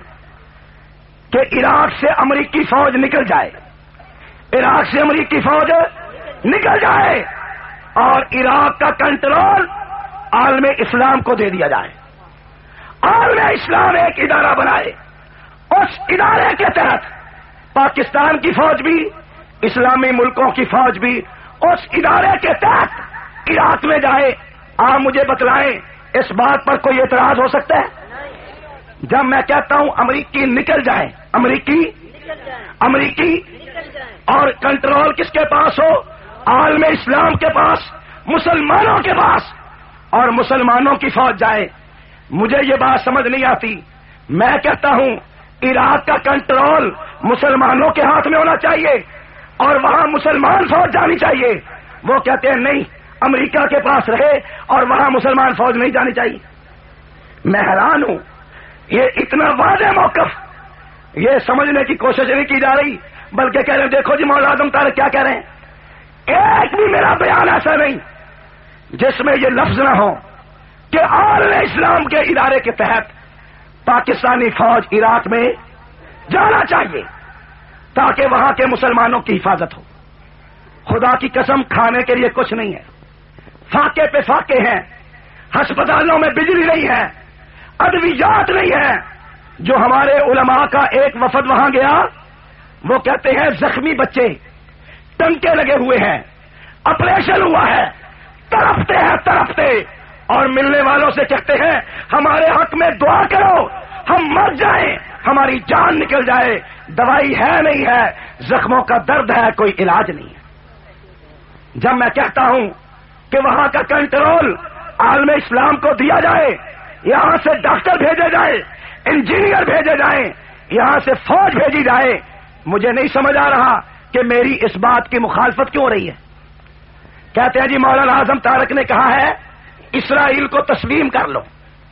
کہ عراق سے امریکی فوج نکل جائے، عراق سے امریکی فوج نکل جائے اور عراق کا کنٹرول عالم اسلام کو دے دیا جائے، عالم اسلام ایک ادارہ بنائے، اس ادارے کے تحت پاکستان کی فوج بھی، اسلامی ملکوں کی فوج بھی اس ادارے کے تحت عراق میں جائے۔ آپ مجھے بتلائیں اس بات پر کوئی اعتراض ہو سکتا ہے؟ جب میں کہتا ہوں امریکی نکل جائے، امریکی امریکی اور کنٹرول کس کے پاس ہو؟ عالم اسلام کے پاس، مسلمانوں کے پاس، اور مسلمانوں کی فوج جائے، مجھے یہ بات سمجھ نہیں آتی۔ میں کہتا ہوں عراق کا کنٹرول مسلمانوں کے ہاتھ میں ہونا چاہیے اور وہاں مسلمان فوج جانی چاہیے، وہ کہتے ہیں نہیں، امریکہ کے پاس رہے اور وہاں مسلمان فوج نہیں جانی چاہیے۔ میں حیران ہوں، یہ اتنا واضح موقف یہ سمجھنے کی کوشش نہیں کی جا رہی، بلکہ کہہ رہے ہیں دیکھو جی مولانا اعظم طارق کیا کہہ رہے ہیں۔ ایک بھی میرا بیان ایسا نہیں جس میں یہ لفظ نہ ہو کہ عالم اسلام کے ادارے کے تحت پاکستانی فوج عراق میں جانا چاہیے تاکہ وہاں کے مسلمانوں کی حفاظت ہو۔ خدا کی قسم کھانے کے لیے کچھ نہیں ہے، فاقے پہ فاقے ہیں، ہسپتالوں میں بجلی نہیں ہے، ادویات نہیں ہے۔ جو ہمارے علماء کا ایک وفد وہاں گیا، وہ کہتے ہیں زخمی بچے ٹنکے لگے ہوئے ہیں، آپریشن ہوا ہے، تڑپتے ہیں تڑپتے، اور ملنے والوں سے کہتے ہیں ہمارے حق میں دعا کرو، ہم مر جائیں، ہماری جان نکل جائے، دوائی ہے نہیں ہے، زخموں کا درد ہے، کوئی علاج نہیں ہے۔ جب میں کہتا ہوں کہ وہاں کا کنٹرول عالم اسلام کو دیا جائے، یہاں سے ڈاکٹر بھیجے جائے، انجینئر بھیجے جائیں، یہاں سے فوج بھیجی جائے، مجھے نہیں سمجھ آ رہا کہ میری اس بات کی مخالفت کیوں ہو رہی ہے۔ کہتے ہیں جی مولانا اعظم طارق نے کہا ہے اسرائیل کو تسلیم کر لو،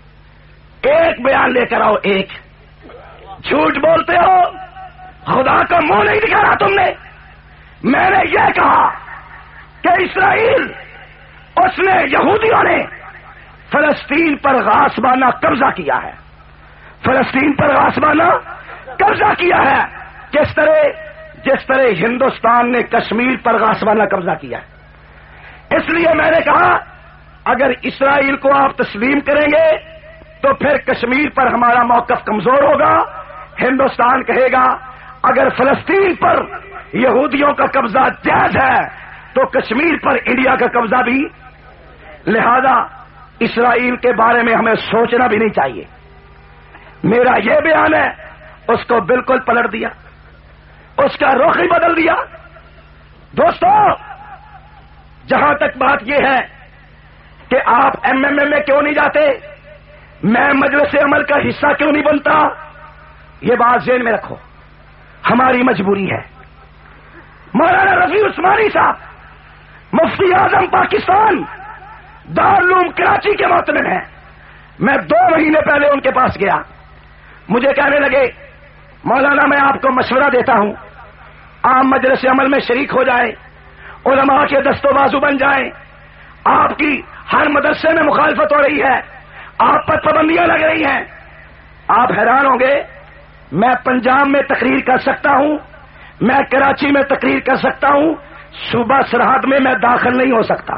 ایک بیان لے کر آؤ، ایک جھوٹ بولتے ہو، خدا کا منہ نہیں دکھا رہا تم نے۔ میں نے یہ کہا کہ اسرائیل اس نے یہودیوں نے فلسطین پر غاصبانہ قبضہ کیا ہے، فلسطین پر غاصبانہ قبضہ کیا ہے، کس طرح جس طرح ہندوستان نے کشمیر پر غاصبانہ قبضہ کیا ہے۔ اس لیے میں نے کہا اگر اسرائیل کو آپ تسلیم کریں گے تو پھر کشمیر پر ہمارا موقف کمزور ہوگا، ہندوستان کہے گا اگر فلسطین پر یہودیوں کا قبضہ جائز ہے تو کشمیر پر انڈیا کا قبضہ بھی، لہذا اسرائیل کے بارے میں ہمیں سوچنا بھی نہیں چاہیے۔ میرا یہ بیان ہے، اس کو بالکل پلٹ دیا، اس کا رخ ہی بدل دیا۔ دوستو، جہاں تک بات یہ ہے کہ آپ ایم ایم اے میں کیوں نہیں جاتے، میں مجلس عمل کا حصہ کیوں نہیں بنتا، یہ بات ذہن میں رکھو، ہماری مجبوری ہے۔ مولانا رفیع عثمانی صاحب مفتی اعظم پاکستان دارالعلوم کراچی کے معتمد ہیں، میں دو مہینے پہلے ان کے پاس گیا، مجھے کہنے لگے مولانا میں آپ کو مشورہ دیتا ہوں، آپ مجلس عمل میں شریک ہو جائیں، علماء کے دست و بازو بن جائیں، آپ کی ہر مدرسے میں مخالفت ہو رہی ہے، آپ پر پابندیاں لگ رہی ہیں۔ آپ حیران ہوں گے، میں پنجاب میں تقریر کر سکتا ہوں، میں کراچی میں تقریر کر سکتا ہوں، صوبہ سرحد میں میں داخل نہیں ہو سکتا۔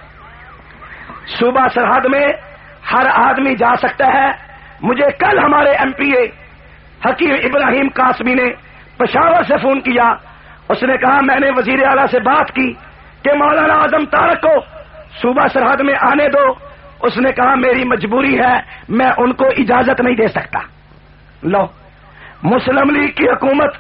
صوبہ سرحد میں ہر آدمی جا سکتا ہے۔ مجھے کل ہمارے ایم پی اے حکیم ابراہیم قاسمی نے پشاور سے فون کیا، اس نے کہا میں نے وزیر اعلیٰ سے بات کی کہ مولانا اعظم طارق کو صوبہ سرحد میں آنے دو، اس نے کہا میری مجبوری ہے، میں ان کو اجازت نہیں دے سکتا۔ لو، مسلم لیگ کی حکومت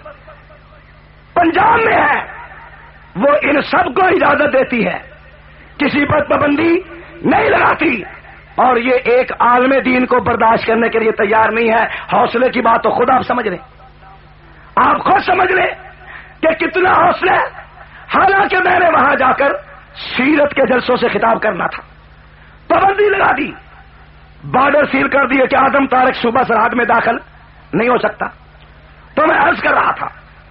پنجاب میں ہے، وہ ان سب کو اجازت دیتی ہے، کسی پر پابندی نہیں لگاتی، اور یہ ایک عالم دین کو برداشت کرنے کے لیے تیار نہیں ہے۔ حوصلے کی بات تو خود آپ سمجھ لیں، آپ خود سمجھ لیں کہ کتنا حوصلہ ہے۔ حالانکہ میں نے وہاں جا کر سیرت کے جلسوں سے خطاب کرنا تھا، پابندی لگا دی، بارڈر سیل کر دیے کہ اعظم طارق صوبہ سرحد میں داخل نہیں ہو سکتا۔ تو میں عرض کر رہا تھا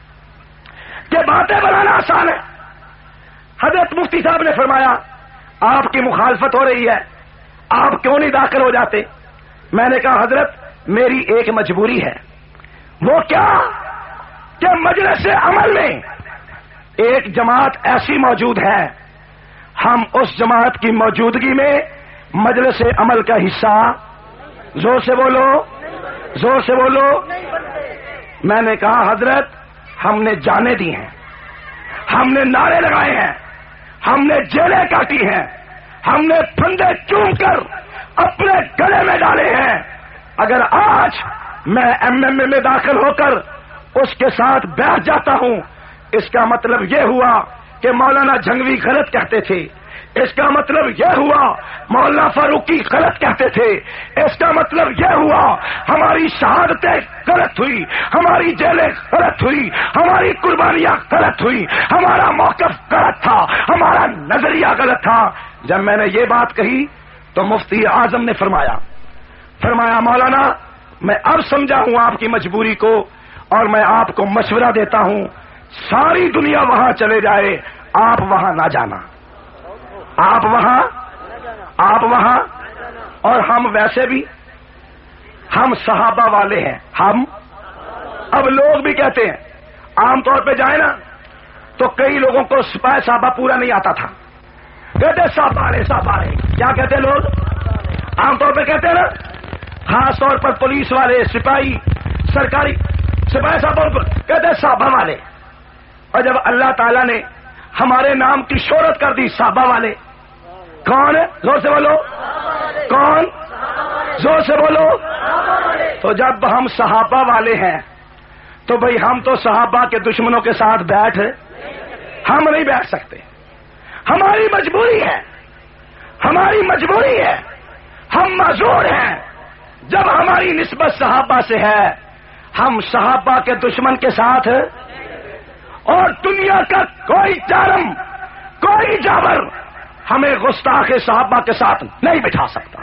کہ باتیں بنانا آسان ہے۔ حضرت مفتی صاحب نے فرمایا آپ کی مخالفت ہو رہی ہے، آپ کیوں نہیں داخل ہو جاتے؟ میں نے کہا حضرت میری ایک مجبوری ہے، وہ کیا کہ مجلس عمل میں ایک جماعت ایسی موجود ہے، ہم اس جماعت کی موجودگی میں مجلس عمل کا حصہ، زور سے بولو، زور سے بولو۔ میں نے کہا حضرت ہم نے جانیں دی ہیں، ہم نے نعرے لگائے ہیں، ہم نے جیلیں کاٹی ہیں، ہم نے پھندے چوم کر اپنے گلے میں ڈالے ہیں، اگر آج میں ایم ایم اے میں داخل ہو کر اس کے ساتھ بیٹھ جاتا ہوں، اس کا مطلب یہ ہوا کہ مولانا جھنگوی غلط کہتے تھے، اس کا مطلب یہ ہوا مولانا فاروقی غلط کہتے تھے، اس کا مطلب یہ ہوا ہماری شہادتیں غلط ہوئی، ہماری جیلیں غلط ہوئی، ہماری قربانیاں غلط ہوئی، ہمارا موقف غلط تھا، ہمارا نظریہ غلط تھا۔ جب میں نے یہ بات کہی تو مفتی اعظم نے فرمایا فرمایا مولانا میں اب سمجھا ہوں آپ کی مجبوری کو، اور میں آپ کو مشورہ دیتا ہوں ساری دنیا وہاں چلے جائے، آپ وہاں نہ جانا، آپ وہاں آپ وہاں اور ہم ویسے بھی ہم صحابہ والے ہیں، ہم اب لوگ بھی کہتے ہیں، عام طور پہ جائیں نا تو کئی لوگوں کو سپاہی صحابہ پورا نہیں آتا تھا، کہتے صحابہ صحابہ کیا کہتے ہیں لوگ، عام طور پہ کہتے ہیں نا، خاص طور پر پولیس والے، سپاہی، سرکاری سپاہی صاحب کہتے ہیں صحابہ والے، اور جب اللہ تعالیٰ نے ہمارے نام کی شہرت کر دی صحابہ والے، کون ہے؟ زور سے بولو، کون؟ زور سے بولو۔ تو جب ہم صحابہ والے ہیں تو بھئی ہم تو صحابہ کے دشمنوں کے ساتھ بیٹھ ہم نہیں بیٹھ سکتے، ہماری مجبوری ہے، ہماری مجبوری ہے، ہم معذور ہیں۔ جب ہماری نسبت صحابہ سے ہے ہم صحابہ کے دشمن کے ساتھ، اور دنیا کا کوئی جارم، کوئی جابر ہمیں گستاخ صحابہ کے ساتھ نہیں بٹھا سکتا۔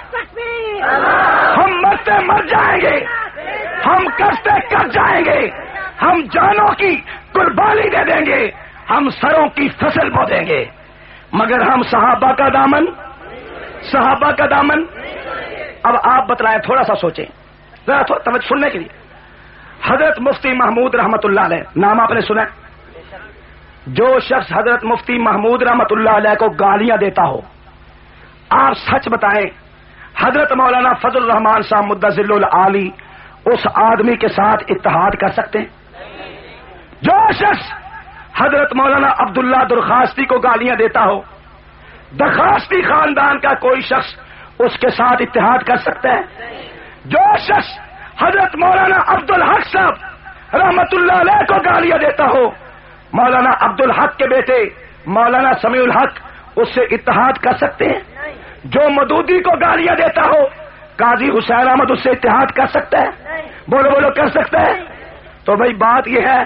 ہم مرتے مر جائیں گے، ہم کرتے کر جائیں گے، ہم جانوں کی قربانی دے دیں گے، ہم سروں کی فصل بو دیں گے، مگر ہم صحابہ کا دامن صحابہ کا دامن اب آپ بتلائیں، تھوڑا سا سوچیں ذرا توجہ سننے کے لیے. حضرت مفتی محمود رحمت اللہ علیہ، نام آپ نے سنا؟ جو شخص حضرت مفتی محمود رحمت اللہ علیہ کو گالیاں دیتا ہو، آپ سچ بتائیں حضرت مولانا فضل الرحمان صاحب مدظل العالی اس آدمی کے ساتھ اتحاد کر سکتے ہیں؟ جو شخص حضرت مولانا عبداللہ درخواستی کو گالیاں دیتا ہو، درخواستی خاندان کا کوئی شخص اس کے ساتھ اتحاد کر سکتا ہے؟ جو شخص حضرت مولانا عبدالحق صاحب رحمت اللہ علیہ کو گالیاں دیتا ہو، مولانا عبدالحق کے بیٹے مولانا سمیع الحق اس سے اتحاد کر سکتے ہیں؟ جو مودودی کو گالیاں دیتا ہو، قاضی حسین احمد اس سے اتحاد کر سکتا ہے؟ بولو بولو کر سکتا ہے؟ تو بھائی بات یہ ہے،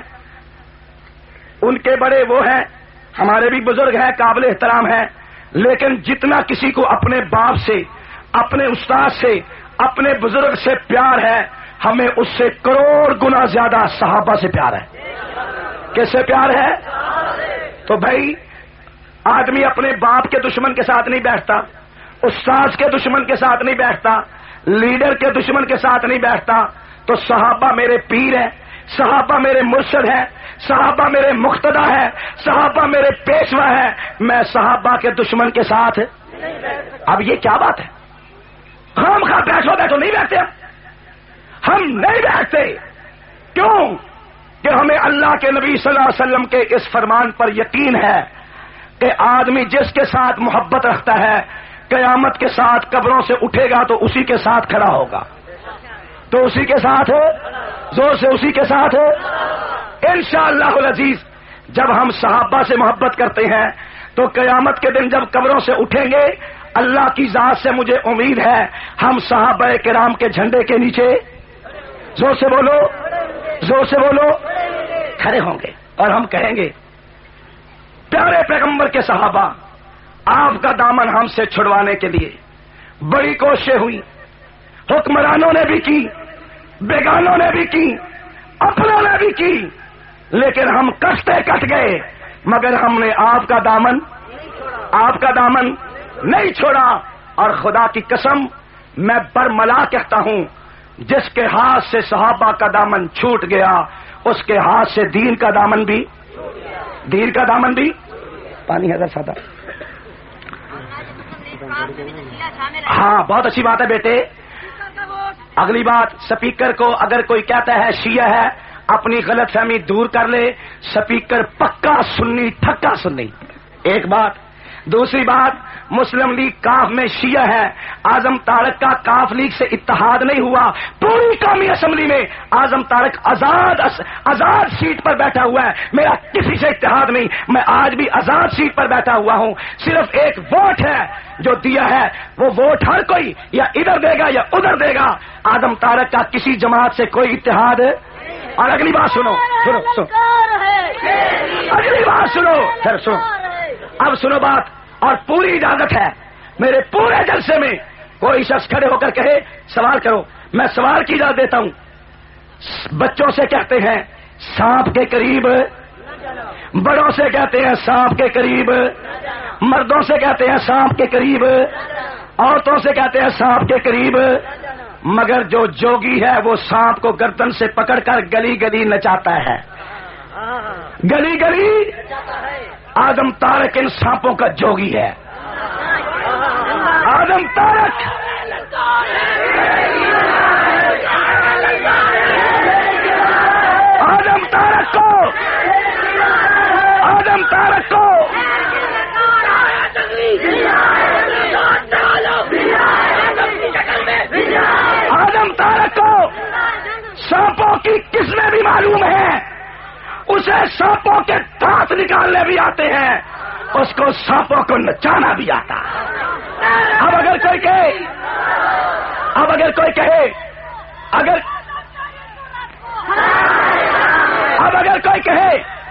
ان کے بڑے وہ ہیں، ہمارے بھی بزرگ ہیں، قابل احترام ہیں، لیکن جتنا کسی کو اپنے باپ سے، اپنے استاد سے، اپنے بزرگ سے پیار ہے، ہمیں اس سے کروڑ گنا زیادہ صحابہ سے پیار ہے. کس سے پیار ہے؟ تو بھائی آدمی اپنے باپ کے دشمن کے ساتھ نہیں بیٹھتا، استاد کے دشمن کے ساتھ نہیں بیٹھتا، لیڈر کے دشمن کے ساتھ نہیں بیٹھتا. تو صحابہ میرے پیر ہیں، صحابہ میرے مرشد ہیں، صحابہ میرے مقتدا ہے، صحابہ میرے پیشوا ہے، میں صحابہ کے دشمن کے ساتھ. اب یہ کیا بات ہے؟ ہم خواہ بیٹھو بیٹھو نہیں بیٹھتے، ہم نہیں بیٹھتے. کیوں؟ کہ ہمیں اللہ کے نبی صلی اللہ علیہ وسلم کے اس فرمان پر یقین ہے کہ آدمی جس کے ساتھ محبت رکھتا ہے قیامت کے ساتھ قبروں سے اٹھے گا تو اسی کے ساتھ کھڑا ہوگا، تو اسی کے ساتھ زور سے اسی کے ساتھ انشاءاللہ العزیز. جب ہم صحابہ سے محبت کرتے ہیں تو قیامت کے دن جب قبروں سے اٹھیں گے، اللہ کی ذات سے مجھے امید ہے ہم صحابہ کرام کے جھنڈے کے نیچے زور سے بولو زور سے بولو کھڑے ہوں گے اور ہم کہیں گے پیارے پیغمبر کے صحابہ، آپ کا دامن ہم سے چھڑوانے کے لیے بڑی کوششیں ہوئی، حکمرانوں نے بھی کی، بیگانوں نے بھی کی، اپنوں نے بھی کی، لیکن ہم کٹتے کٹ گئے، مگر ہم نے آپ کا دامن آپ کا دامن نہیں چھوڑا. اور خدا کی قسم میں برملا کہتا ہوں، جس کے ہاتھ سے صحابہ کا دامن چھوٹ گیا اس کے ہاتھ سے دین کا دامن بھی دین کا دامن بھی پانی ہے سادہ. ہاں بہت اچھی بات ہے بیٹے. اگلی بات، سپیکر کو اگر کوئی کہتا ہے شیعہ ہے، اپنی غلط فہمی دور کر لے، سپیکر پکا سنی ٹھکا سنی. ایک بات. دوسری بات، مسلم لیگ کاف میں شیعہ ہے، اعظم طارق کا کاف لیگ سے اتحاد نہیں ہوا. پوری قومی اسمبلی میں اعظم طارق آزاد آزاد سیٹ پر بیٹھا ہوا ہے، میرا کسی سے اتحاد نہیں. میں آج بھی آزاد سیٹ پر بیٹھا ہوا ہوں. صرف ایک ووٹ ہے جو دیا ہے، وہ ووٹ ہر کوئی یا ادھر دے گا یا ادھر دے گا. اعظم طارق کا کسی جماعت سے کوئی اتحاد. اور اگلی بات سنو سنو سنو اگلی بات سنو پھر سنو اب سنو بات. اور پوری اجازت ہے میرے پورے جلسے میں کوئی شخص کھڑے ہو کر کہے سوال کرو، میں سوال کی اجازت دیتا ہوں. بچوں سے کہتے ہیں سانپ کے قریب، بڑوں سے کہتے ہیں سانپ کے قریب، مردوں سے کہتے ہیں سانپ کے قریب، عورتوں سے کہتے ہیں سانپ کے قریب، مگر جو جوگی ہے وہ سانپ کو گردن سے پکڑ کر گلی گلی نچاتا ہے. گلی گلی اعظم طارق ان سانپوں کا جوگی ہے. اعظم طارق اعظم طارق کو اعظم طارق کو اعظم طارق کو سانپوں کی قسمیں بھی معلوم ہیں، اسے سانپوں کے دانت نکالنے بھی آتے ہیں، اس کو سانپوں کو نچانا بھی آتا ہے. اب اگر کوئی کہے اب اگر کوئی کہے اگر اب اگر کوئی کہے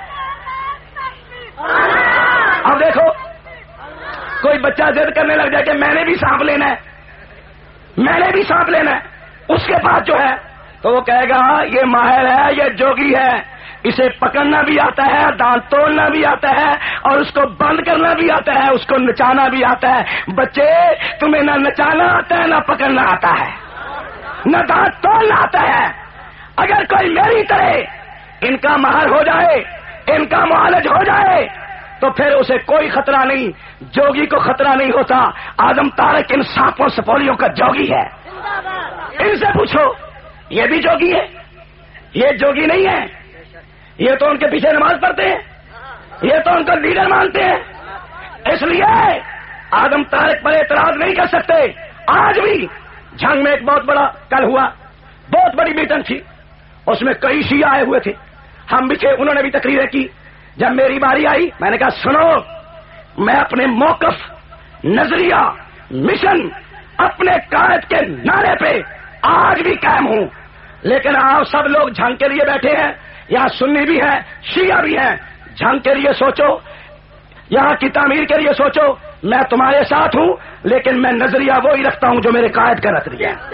اب دیکھو کوئی بچہ ضد کرنے لگ جائے کہ میں نے بھی سانپ لینا ہے میں نے بھی سانپ لینا ہے، اس کے پاس جو ہے تو وہ کہے گا یہ ماہر ہے، یہ جوگی ہے، اسے پکڑنا بھی آتا ہے، دانت توڑنا بھی آتا ہے، اور اس کو بند کرنا بھی آتا ہے، اس کو نچانا بھی آتا ہے۔ بچے تمہیں نہ نچانا آتا ہے نہ پکڑنا آتا ہے، نہ دانت توڑنا آتا ہے۔ اگر کوئی میری طرح ان کا ماہر ہو جائے، ان کا معالج ہو جائے، تو پھر اسے کوئی خطرہ نہیں۔ جوگی کو خطرہ نہیں ہوتا۔ آدم طارق ان سانپوں سپولیوں کا جوگی ہے۔ ان سے پوچھو، یہ بھی جوگی ہے؟ یہ جوگی نہیں ہے، یہ تو ان کے پیچھے نماز پڑھتے ہیں، یہ تو ان کو لیڈر مانتے ہیں۔ اس لیے آدم طارق پر اعتراض نہیں کر سکتے۔ آج بھی جھنگ میں ایک بہت بڑا کل ہوا، بہت بڑی میٹنگ تھی، اس میں کئی شیعہ آئے ہوئے تھے، ہم بھی تھے، انہوں نے بھی تقریریں کی۔ جب میری باری آئی میں نے کہا سنو، میں اپنے موقف، نظریہ، مشن، اپنے قائد کے نعرے پہ آج بھی قائم ہوں، لیکن آپ سب لوگ جھنگ کے لیے بیٹھے ہیں، یہاں سنی بھی ہے، شیعہ بھی ہیں، جھنگ کے لیے سوچو، یہاں کی تعمیر کے لیے سوچو، میں تمہارے ساتھ ہوں، لیکن میں نظریہ وہی رکھتا ہوں جو میرے قائد کا نظریہ ہے۔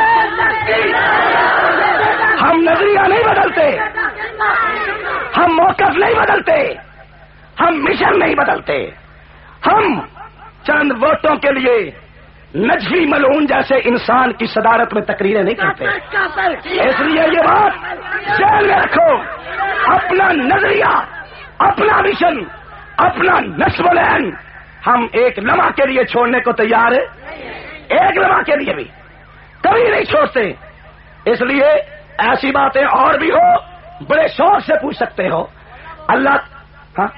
ہم نظریہ نہیں بدلتے، ہم موقف نہیں بدلتے، ہم مشن نہیں بدلتے، ہم چند ووٹوں کے لیے نجفی ملعون جیسے انسان کی صدارت میں تقریریں نہیں کرتے۔ اس لیے یہ بات ذہن میں رکھو، اپنا نظریہ، اپنا مشن، اپنا نصب العین ہم ایک لمحہ کے لیے چھوڑنے کو تیار ہے، ایک لمحہ کے لیے بھی کبھی نہیں چھوڑتے۔ اس لیے ایسی باتیں اور بھی ہو بڑے شوق سے پوچھ سکتے ہو۔ اللہ ہاں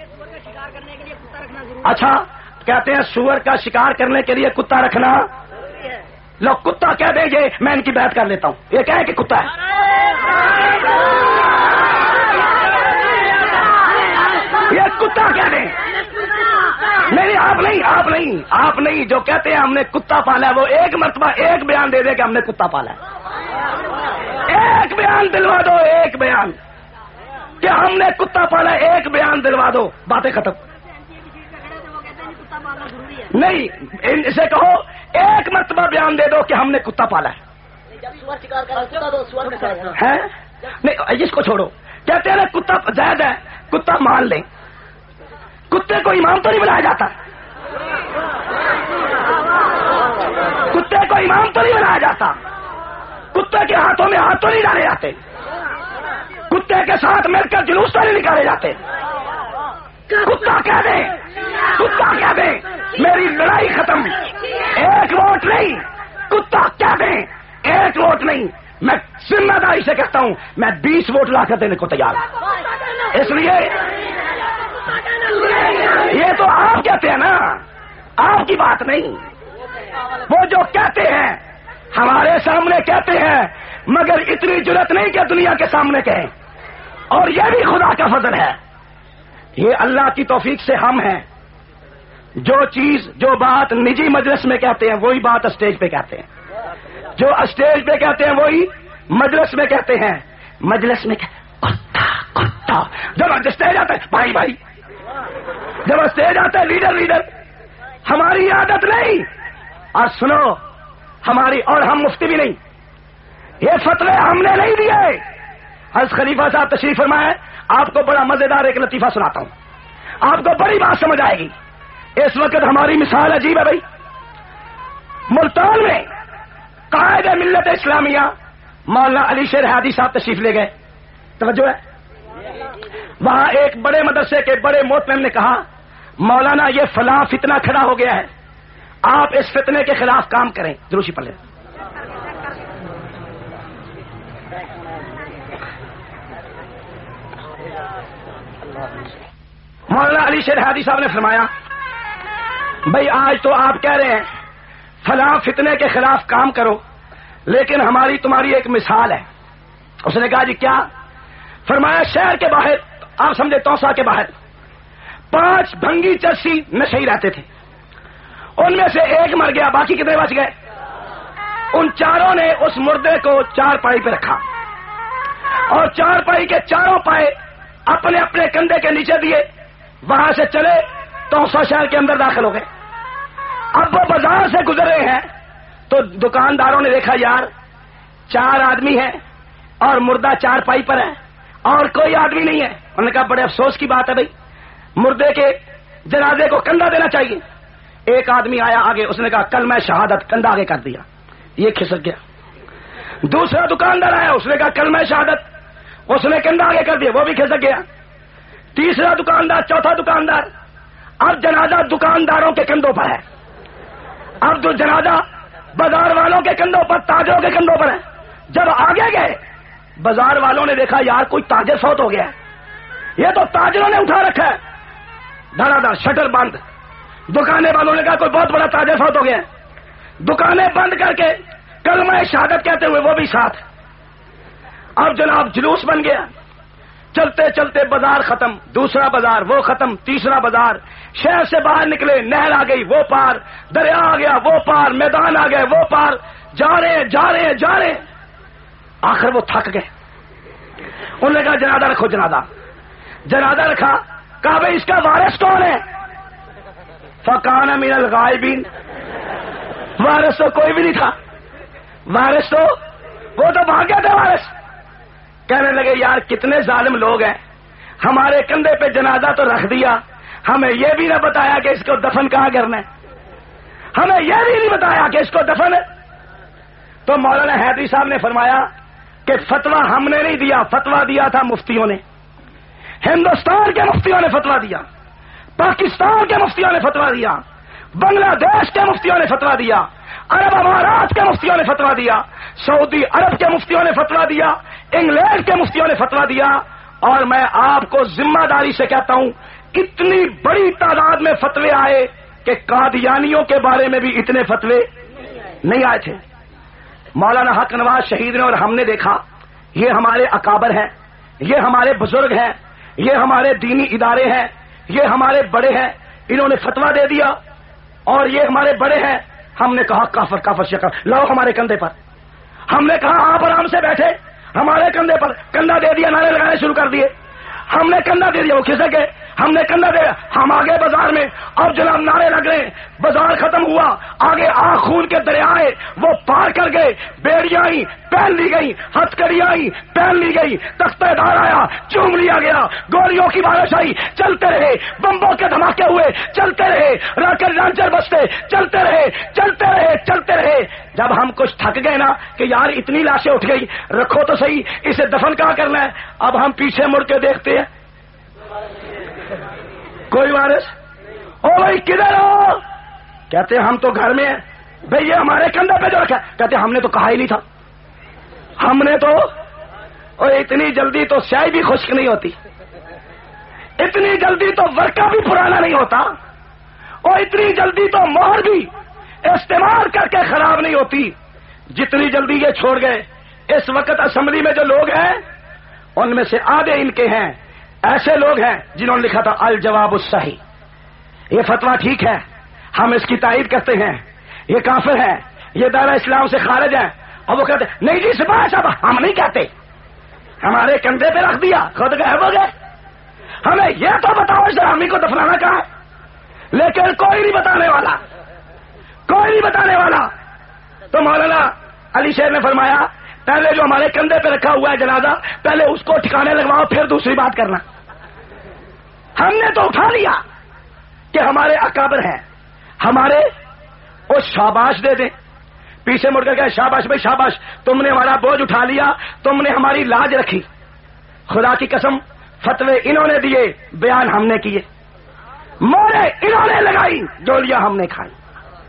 اچھا کہتے ہیں سور کا شکار کرنے کے لیے کتا رکھنا، لوگ کتا کہہ دیں گے، میں ان کی بات کر لیتا ہوں، یہ کہیں کہ کتا ہے۔ یہ کتا کہہ دیں، نہیں آپ نہیں آپ نہیں آپ نہیں جو کہتے ہیں ہم نے کتا پالا ہے، وہ ایک مرتبہ ایک بیان دے دے کہ ہم نے کتا پالا ہے، ایک بیان دلوا دو، ایک بیان کہ ہم نے کتا پالا ہے، ایک بیان دلوا دو، باتیں ختم۔ نہیں اسے کہو ایک مرتبہ بیان دے دو کہ ہم نے کتا پالا ہے، نہیں اس کو چھوڑو، کہتے ہیں کتا زائد ہے، کتا مان لیں، کتے کو امام تو نہیں بنایا جاتا، کتے کو امام تو نہیں بنایا جاتا، کتے کے ہاتھوں میں ہاتھ تو نہیں ڈالے جاتے، کتے کے ساتھ مل کر جلوس تو نہیں نکالے جاتے۔ کتا کہہ دیں، کتا کہہ دیں، میری لڑائی ختم، ایک ووٹ نہیں، کتا کہہ دیں ایک ووٹ نہیں، میں ذمہ داری سے کہتا ہوں میں بیس ووٹ لا کر دینے کو تیار ہوں۔ اس لیے یہ تو آپ کہتے ہیں نا، آپ کی بات نہیں، وہ جو کہتے ہیں ہمارے سامنے کہتے ہیں، مگر اتنی جرأت نہیں کہ دنیا کے سامنے کہیں، اور یہ بھی خدا کا فضل ہے، یہ اللہ کی توفیق سے ہم ہیں، جو چیز جو بات نجی مجلس میں کہتے ہیں وہی بات اسٹیج پہ کہتے ہیں، جو اسٹیج پہ کہتے ہیں وہی مجلس میں کہتے ہیں، مجلس میں کتا کتا، جب اسٹیج آتا ہے بھائی بھائی، جب اسٹیج آتا ہے لیڈر لیڈر، ہماری عادت نہیں۔ اور سنو ہماری، اور ہم مفتی بھی نہیں، یہ فتوے ہم نے نہیں دیے۔ حضرت خلیفہ صاحب تشریف فرمائے، آپ کو بڑا مزیدار ایک لطیفہ سناتا ہوں، آپ کو بڑی بات سمجھ آئے گی۔ اس وقت ہماری مثال عجیب ہے بھائی، ملتان میں قائد ملت اسلامیہ مولانا علی شیر ہادی صاحب تشریف لے گئے، توجہ ہے، وہاں ایک بڑے مدرسے کے بڑے محترم نے کہا مولانا یہ فلاں فتنہ کھڑا ہو گیا ہے، آپ اس فتنے کے خلاف کام کریں، دروشی پڑھ لیں۔ مولانا علی شیر ہادی صاحب نے فرمایا بھائی آج تو آپ کہہ رہے ہیں فلاں فتنے کے خلاف کام کرو، لیکن ہماری تمہاری ایک مثال ہے۔ اس نے کہا جی کیا؟ فرمایا شہر کے باہر، آپ سمجھے توسا کے باہر پانچ بھنگی چرسی نشئی رہتے تھے، ان میں سے ایک مر گیا، باقی کتنے بچ گئے؟ ان چاروں نے اس مردے کو چار پائی پہ رکھا اور چار پائی کے چاروں پائے اپنے اپنے کندھے کے نیچے دیے، وہاں سے چلے توسا شہر کے اندر داخل ہو گئے۔ اب وہ بازار سے گزر رہے ہیں تو دکانداروں نے دیکھا یار چار آدمی ہیں اور مردہ چار پائی پر ہے اور کوئی آدمی نہیں ہے. انہوں نے کہا بڑے افسوس کی بات ہے بھائی, مردے کے جنازے کو کندھا دینا چاہیے. ایک آدمی آیا آگے, اس نے کہا کل میں شہادت, کندھا آگے کر دیا, یہ کھسک گیا. دوسرا دکاندار آیا, اس نے کہا کل میں شہادت, اس نے کندھا آگے کر دیا, وہ بھی کھسک گیا. تیسرا دکاندار, چوتھا دکاندار. اب جنازہ دکانداروں کے کندھوں پر ہے, اب جو جنازہ بازار والوں کے کندھوں پر, تاجروں کے کندھوں پر ہے. جب آگے گئے بازار والوں نے دیکھا یار کوئی تاجر فوت ہو گیا ہے, یہ تو تاجروں نے اٹھا رکھا ہے. دھڑا دھڑ شٹر بند. دکانیں والوں نے کہا کوئی بہت بڑا تاجر فوت ہو گیا ہے. دکانیں بند کر کے کلمہ شہادت کہتے ہوئے وہ بھی ساتھ. اب جناب جلوس بن گیا. چلتے چلتے بازار ختم, دوسرا بازار وہ ختم, تیسرا بازار. شہر سے باہر نکلے, نہر آ گئی وہ پار, دریا آ گیا وہ پار, میدان آ گئے وہ پار. جا رہے جا رہے جا رہے آخر وہ تھک گئے. انہوں نے کہا جنازہ رکھو, جنازہ جنازہ رکھا. کہا بھائی اس کا وارث کون ہے؟ فکان من الغائبین. وارث تو کوئی بھی نہیں تھا, وارث تو وہ تو بھاگ گیا تھا وارث. کہنے لگے یار کتنے ظالم لوگ ہیں, ہمارے کندھے پہ جنازہ تو رکھ دیا, ہمیں یہ بھی نہ بتایا کہ اس کو دفن کہاں کرنا ہے, ہمیں یہ بھی نہیں بتایا کہ اس کو دفن. تو مولانا حیدری صاحب نے فرمایا کہ فتویٰ ہم نے نہیں دیا, فتویٰ دیا تھا مفتیوں نے. ہندوستان کے مفتیوں نے فتویٰ دیا, پاکستان کے مفتیوں نے فتویٰ دیا, بنگلہ دیش کے مفتیوں نے فتویٰ دیا, عرب امارات کے مفتیوں نے فتویٰ دیا, سعودی عرب کے مفتیوں نے فتویٰ دیا, انگلینڈ کے مفتیوں نے فتویٰ دیا. اور میں آپ کو ذمہ داری سے کہتا ہوں کتنی بڑی تعداد میں فتوے آئے کہ قادیانیوں کے بارے میں بھی اتنے فتوے نہیں آئے تھے. مولانا حق نواز شہید نے اور ہم نے دیکھا یہ ہمارے اکابر ہیں, یہ ہمارے بزرگ ہیں, یہ ہمارے دینی ادارے ہیں, یہ ہمارے بڑے ہیں, انہوں نے فتویٰ دے دیا اور یہ ہمارے بڑے ہیں. ہم نے کہا کافر کافر شکر لاؤ ہمارے کندھے پر. ہم نے کہا آپ آرام سے بیٹھے, ہمارے کندھے پر کندھا دے دیا, نعرے لگانے شروع کر دیے. ہم نے کندھا دے دیا, وہ کھسک گئے. ہم نے کندھا دیا, ہم آگے بازار میں, اب جناب نعرے لگ رہے, بازار ختم ہوا, آگے آگ خون کے دریا آئے, وہ پار کر گئے. بیڑیاں آئی پہن لی گئی, ہتھکڑیاں آئی پہن لی گئی, تختہ دار آیا چوم لیا گیا, گولیوں کی بارش آئی, چلتے رہے, بمبوں کے دھماکے ہوئے, چلتے رہے, راکٹ لانچر بستے, چلتے رہے چلتے رہے چلتے رہے. جب ہم کچھ تھک گئے نا کہ یار اتنی لاشیں اٹھ گئی, رکھو تو صحیح, اسے دفن کہاں کرنا ہے. اب ہم پیچھے مڑ کے دیکھتے ہیں کوئی وارث. او بھائی کدھر ہو؟ کہتے ہیں ہم تو گھر میں ہیں. بھئی یہ ہمارے کندھے پہ جو رکھا, کہتے ہیں ہم نے تو کہا ہی نہیں تھا, ہم نے تو. اور اتنی جلدی تو سیاہی بھی خشک نہیں ہوتی, اتنی جلدی تو ورقہ بھی پرانا نہیں ہوتا, اور اتنی جلدی تو مہر بھی استعمال کر کے خراب نہیں ہوتی جتنی جلدی یہ چھوڑ گئے. اس وقت اسمبلی میں جو لوگ ہیں ان میں سے آدھے ان کے ہیں ایسے لوگ ہیں جنہوں نے لکھا تھا الجواب الصحیح, یہ فتویٰ ٹھیک ہے, ہم اس کی تائید کرتے ہیں, یہ کافر ہے, یہ دائرہ اسلام سے خارج ہے. اور وہ کہتے نہیں جی سپاہی صاحب ہم نہیں کہتے, ہمارے کندھے پہ رکھ دیا, خود غائب ہو گئے. ہمیں یہ تو بتاؤ اسلامی کو دفنانا کہاں ہے. لیکن کوئی نہیں بتانے والا, کوئی نہیں بتانے والا. تو مولانا علی شیر نے فرمایا پہلے جو ہمارے کندھے پہ رکھا ہوا ہے جنازہ, پہلے اس کو ٹھکانے لگواؤ, پھر دوسری بات کرنا. ہم نے تو اٹھا لیا کہ ہمارے اکابر ہیں, ہمارے وہ شاباش دے دیں. پیچھے مڑ کر گئے شاباش بھائی شاباش, تم نے ہمارا بوجھ اٹھا لیا, تم نے ہماری لاج رکھی. خدا کی قسم فتوے انہوں نے دیے, بیان ہم نے کیے, مورے انہوں نے لگائی, جولیاں ہم نے کھائی.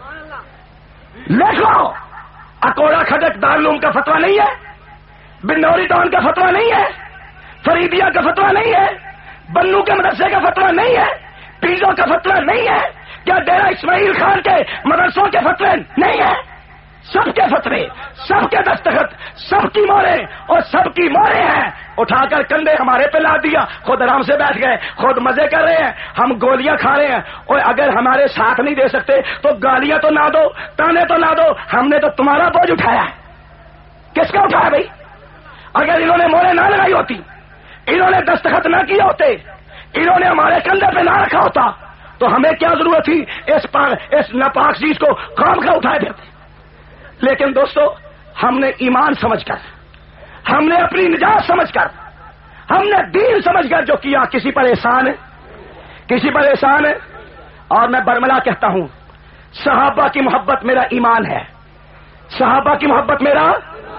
لکھ لو اکوڑا کھٹک دارالعلوم کا فتویٰ نہیں ہے, بنوری ٹاؤن کا فتویٰ نہیں ہے, فریدیا کا فتویٰ نہیں ہے, بنو کے مدرسے کا فتویٰ نہیں ہے, پیزوں کا فتویٰ نہیں ہے, کیا ڈیرہ اسماعیل خان کے مدرسوں کے فتوے نہیں ہے. سب کے فتوے, سب کے دستخط, سب کی موریں اور سب کی موریں ہیں. اٹھا کر کندھے ہمارے پہ لا دیا, خود آرام سے بیٹھ گئے, خود مزے کر رہے ہیں, ہم گولیاں کھا رہے ہیں. اور اگر ہمارے ساتھ نہیں دے سکتے تو گالیاں تو نہ دو, تانے تو نہ دو, ہم نے تو تمہارا بوجھ اٹھایا ہے. کس کا اٹھایا بھائی؟ اگر انہوں نے موریں نہ لگائی ہوتی, انہوں نے دستخط نہ کیا ہوتے, انہوں نے ہمارے کندھے پہ نہ رکھا ہوتا تو ہمیں کیا ضرورت تھی اس اس ناپاک چیز کو کام کا اٹھائے دیتے. لیکن دوستو ہم نے ایمان سمجھ کر, ہم نے اپنی نجات سمجھ کر, ہم نے دین سمجھ کر جو کیا کسی پر احسان ہے، کسی پر احسان ہے. اور میں برملا کہتا ہوں صحابہ کی محبت میرا ایمان ہے، صحابہ کی محبت میرا.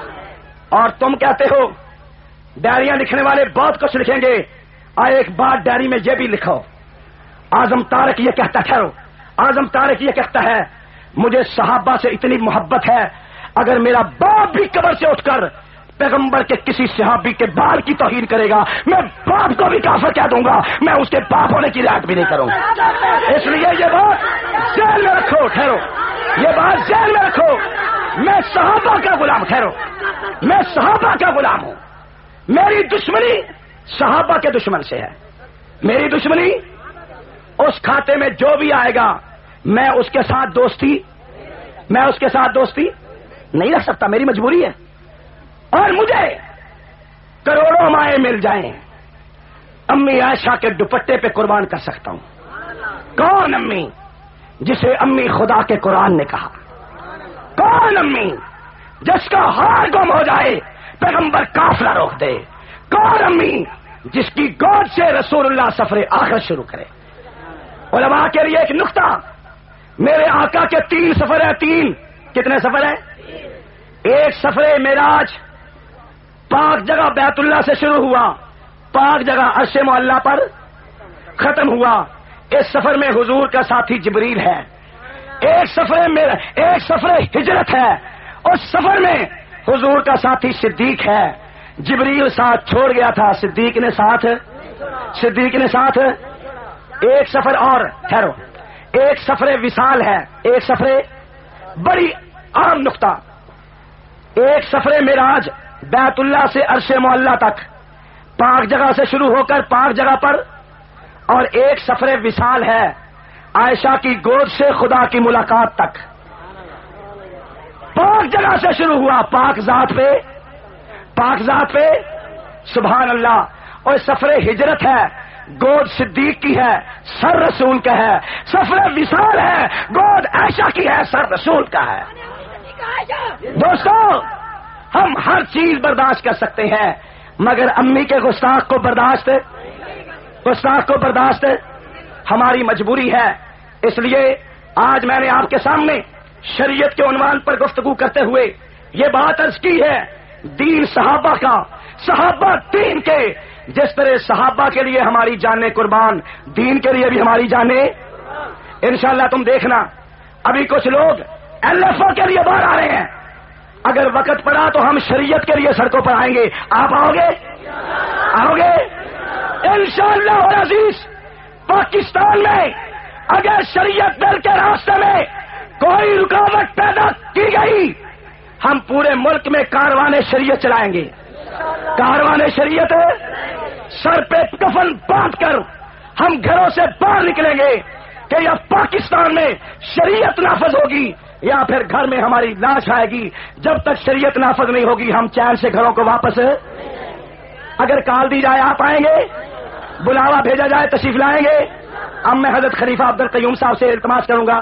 اور تم کہتے ہو ڈائریاں لکھنے والے بہت کچھ لکھیں گے، اور ایک بات ڈائری میں یہ بھی لکھو، اعظم طارق یہ کہتا ٹھہرو اعظم طارق یہ کہتا ہے مجھے صحابہ سے اتنی محبت ہے، اگر میرا باپ بھی قبر سے اٹھ کر پیغمبر کے کسی صحابی کے بال کی توہین کرے گا میں باپ کو بھی کافر کہہ دوں گا، میں اس کے باپ ہونے کی رعایت بھی نہیں کروں گا. اس لیے یہ بات ذہن میں رکھو، ٹھہرو یہ بات ذہن میں رکھو، میں صحابہ کا غلام، ٹھہرو میں صحابہ کا غلام ہوں. میری دشمنی صحابہ کے دشمن سے ہے، میری دشمنی اس کھاتے میں جو بھی آئے گا میں اس کے ساتھ دوستی میں اس کے ساتھ دوستی نہیں رکھ سکتا، میری مجبوری ہے. اور مجھے کروڑوں مائیں مل جائیں امی عائشہ کے دوپٹے پہ قربان کر سکتا ہوں. کون امی جسے امی خدا کے قرآن نے کہا؟ کون امی جس کا ہار گم ہو جائے پیغمبر قافلہ روک دے؟ کون امی جس کی گود سے رسول اللہ سفر آخرت شروع کرے؟ علماء کے لیے ایک نقطہ، میرے آقا کے تین سفر ہیں. تین کتنے سفر ہیں؟ ایک سفر معراج پاک جگہ بیت اللہ سے شروع ہوا، پاک جگہ عرش معلیٰ پر ختم ہوا. اس سفر میں حضور کا ساتھی جبریل ہے. ایک سفر میں ایک سفر ہجرت ہے، اس سفر میں حضور کا ساتھی صدیق ہے. جبریل ساتھ چھوڑ گیا تھا، صدیق نے ساتھ صدیق نے ساتھ ایک سفر اور ٹھہرو ایک سفر وصال ہے، ایک سفر بڑی عام نقطہ، ایک سفر معراج بیت اللہ سے عرش معلیٰ تک پاک جگہ سے شروع ہو کر پاک جگہ پر، اور ایک سفر وصال ہے عائشہ کی گود سے خدا کی ملاقات تک. پاک جگہ سے شروع ہوا، پاک ذات پہ پاک ذات پہ سبحان اللہ. اور سفر ہجرت ہے، گود صدیق کی ہے، سر رسول کا ہے. سفر وصال ہے، گود عائشہ کی ہے، سر رسول کا ہے. دوستو ہم ہر چیز برداشت کر سکتے ہیں مگر امی کے گستاخ کو برداشت گستاخ کو برداشت ہماری مجبوری ہے. اس لیے آج میں نے آپ کے سامنے شریعت کے عنوان پر گفتگو کرتے ہوئے یہ بات عرض کی ہے، دین صحابہ کا، صحابہ دین کے. جس طرح صحابہ کے لیے ہماری جانیں قربان، دین کے لیے بھی ہماری جانیں. انشاءاللہ تم دیکھنا ابھی کچھ لوگ ایل ایف او کے لیے باہر آ رہے ہیں، اگر وقت پڑا تو ہم شریعت کے لیے سڑکوں پر آئیں گے. آپ آؤ گے آؤ گے انشاءاللہ العزیز. پاکستان میں اگر شریعت بل کے راستے میں کوئی رکاوٹ پیدا کی گئی ہم پورے ملک میں کاروان شریعت چلائیں گے. کاروان شریعت سر پہ کفن باندھ کر ہم گھروں سے باہر نکلیں گے کہ یا پاکستان میں شریعت نافذ ہوگی یا پھر گھر میں ہماری لاش آئے گی. جب تک شریعت نافذ نہیں ہوگی ہم چین سے گھروں کو واپس. اگر کال دی جائے آپ آئیں گے، بلاوا بھیجا جائے تشریف لائیں گے. اب میں حضرت خلیفہ عبد القیوم صاحب سے التماس کروں گا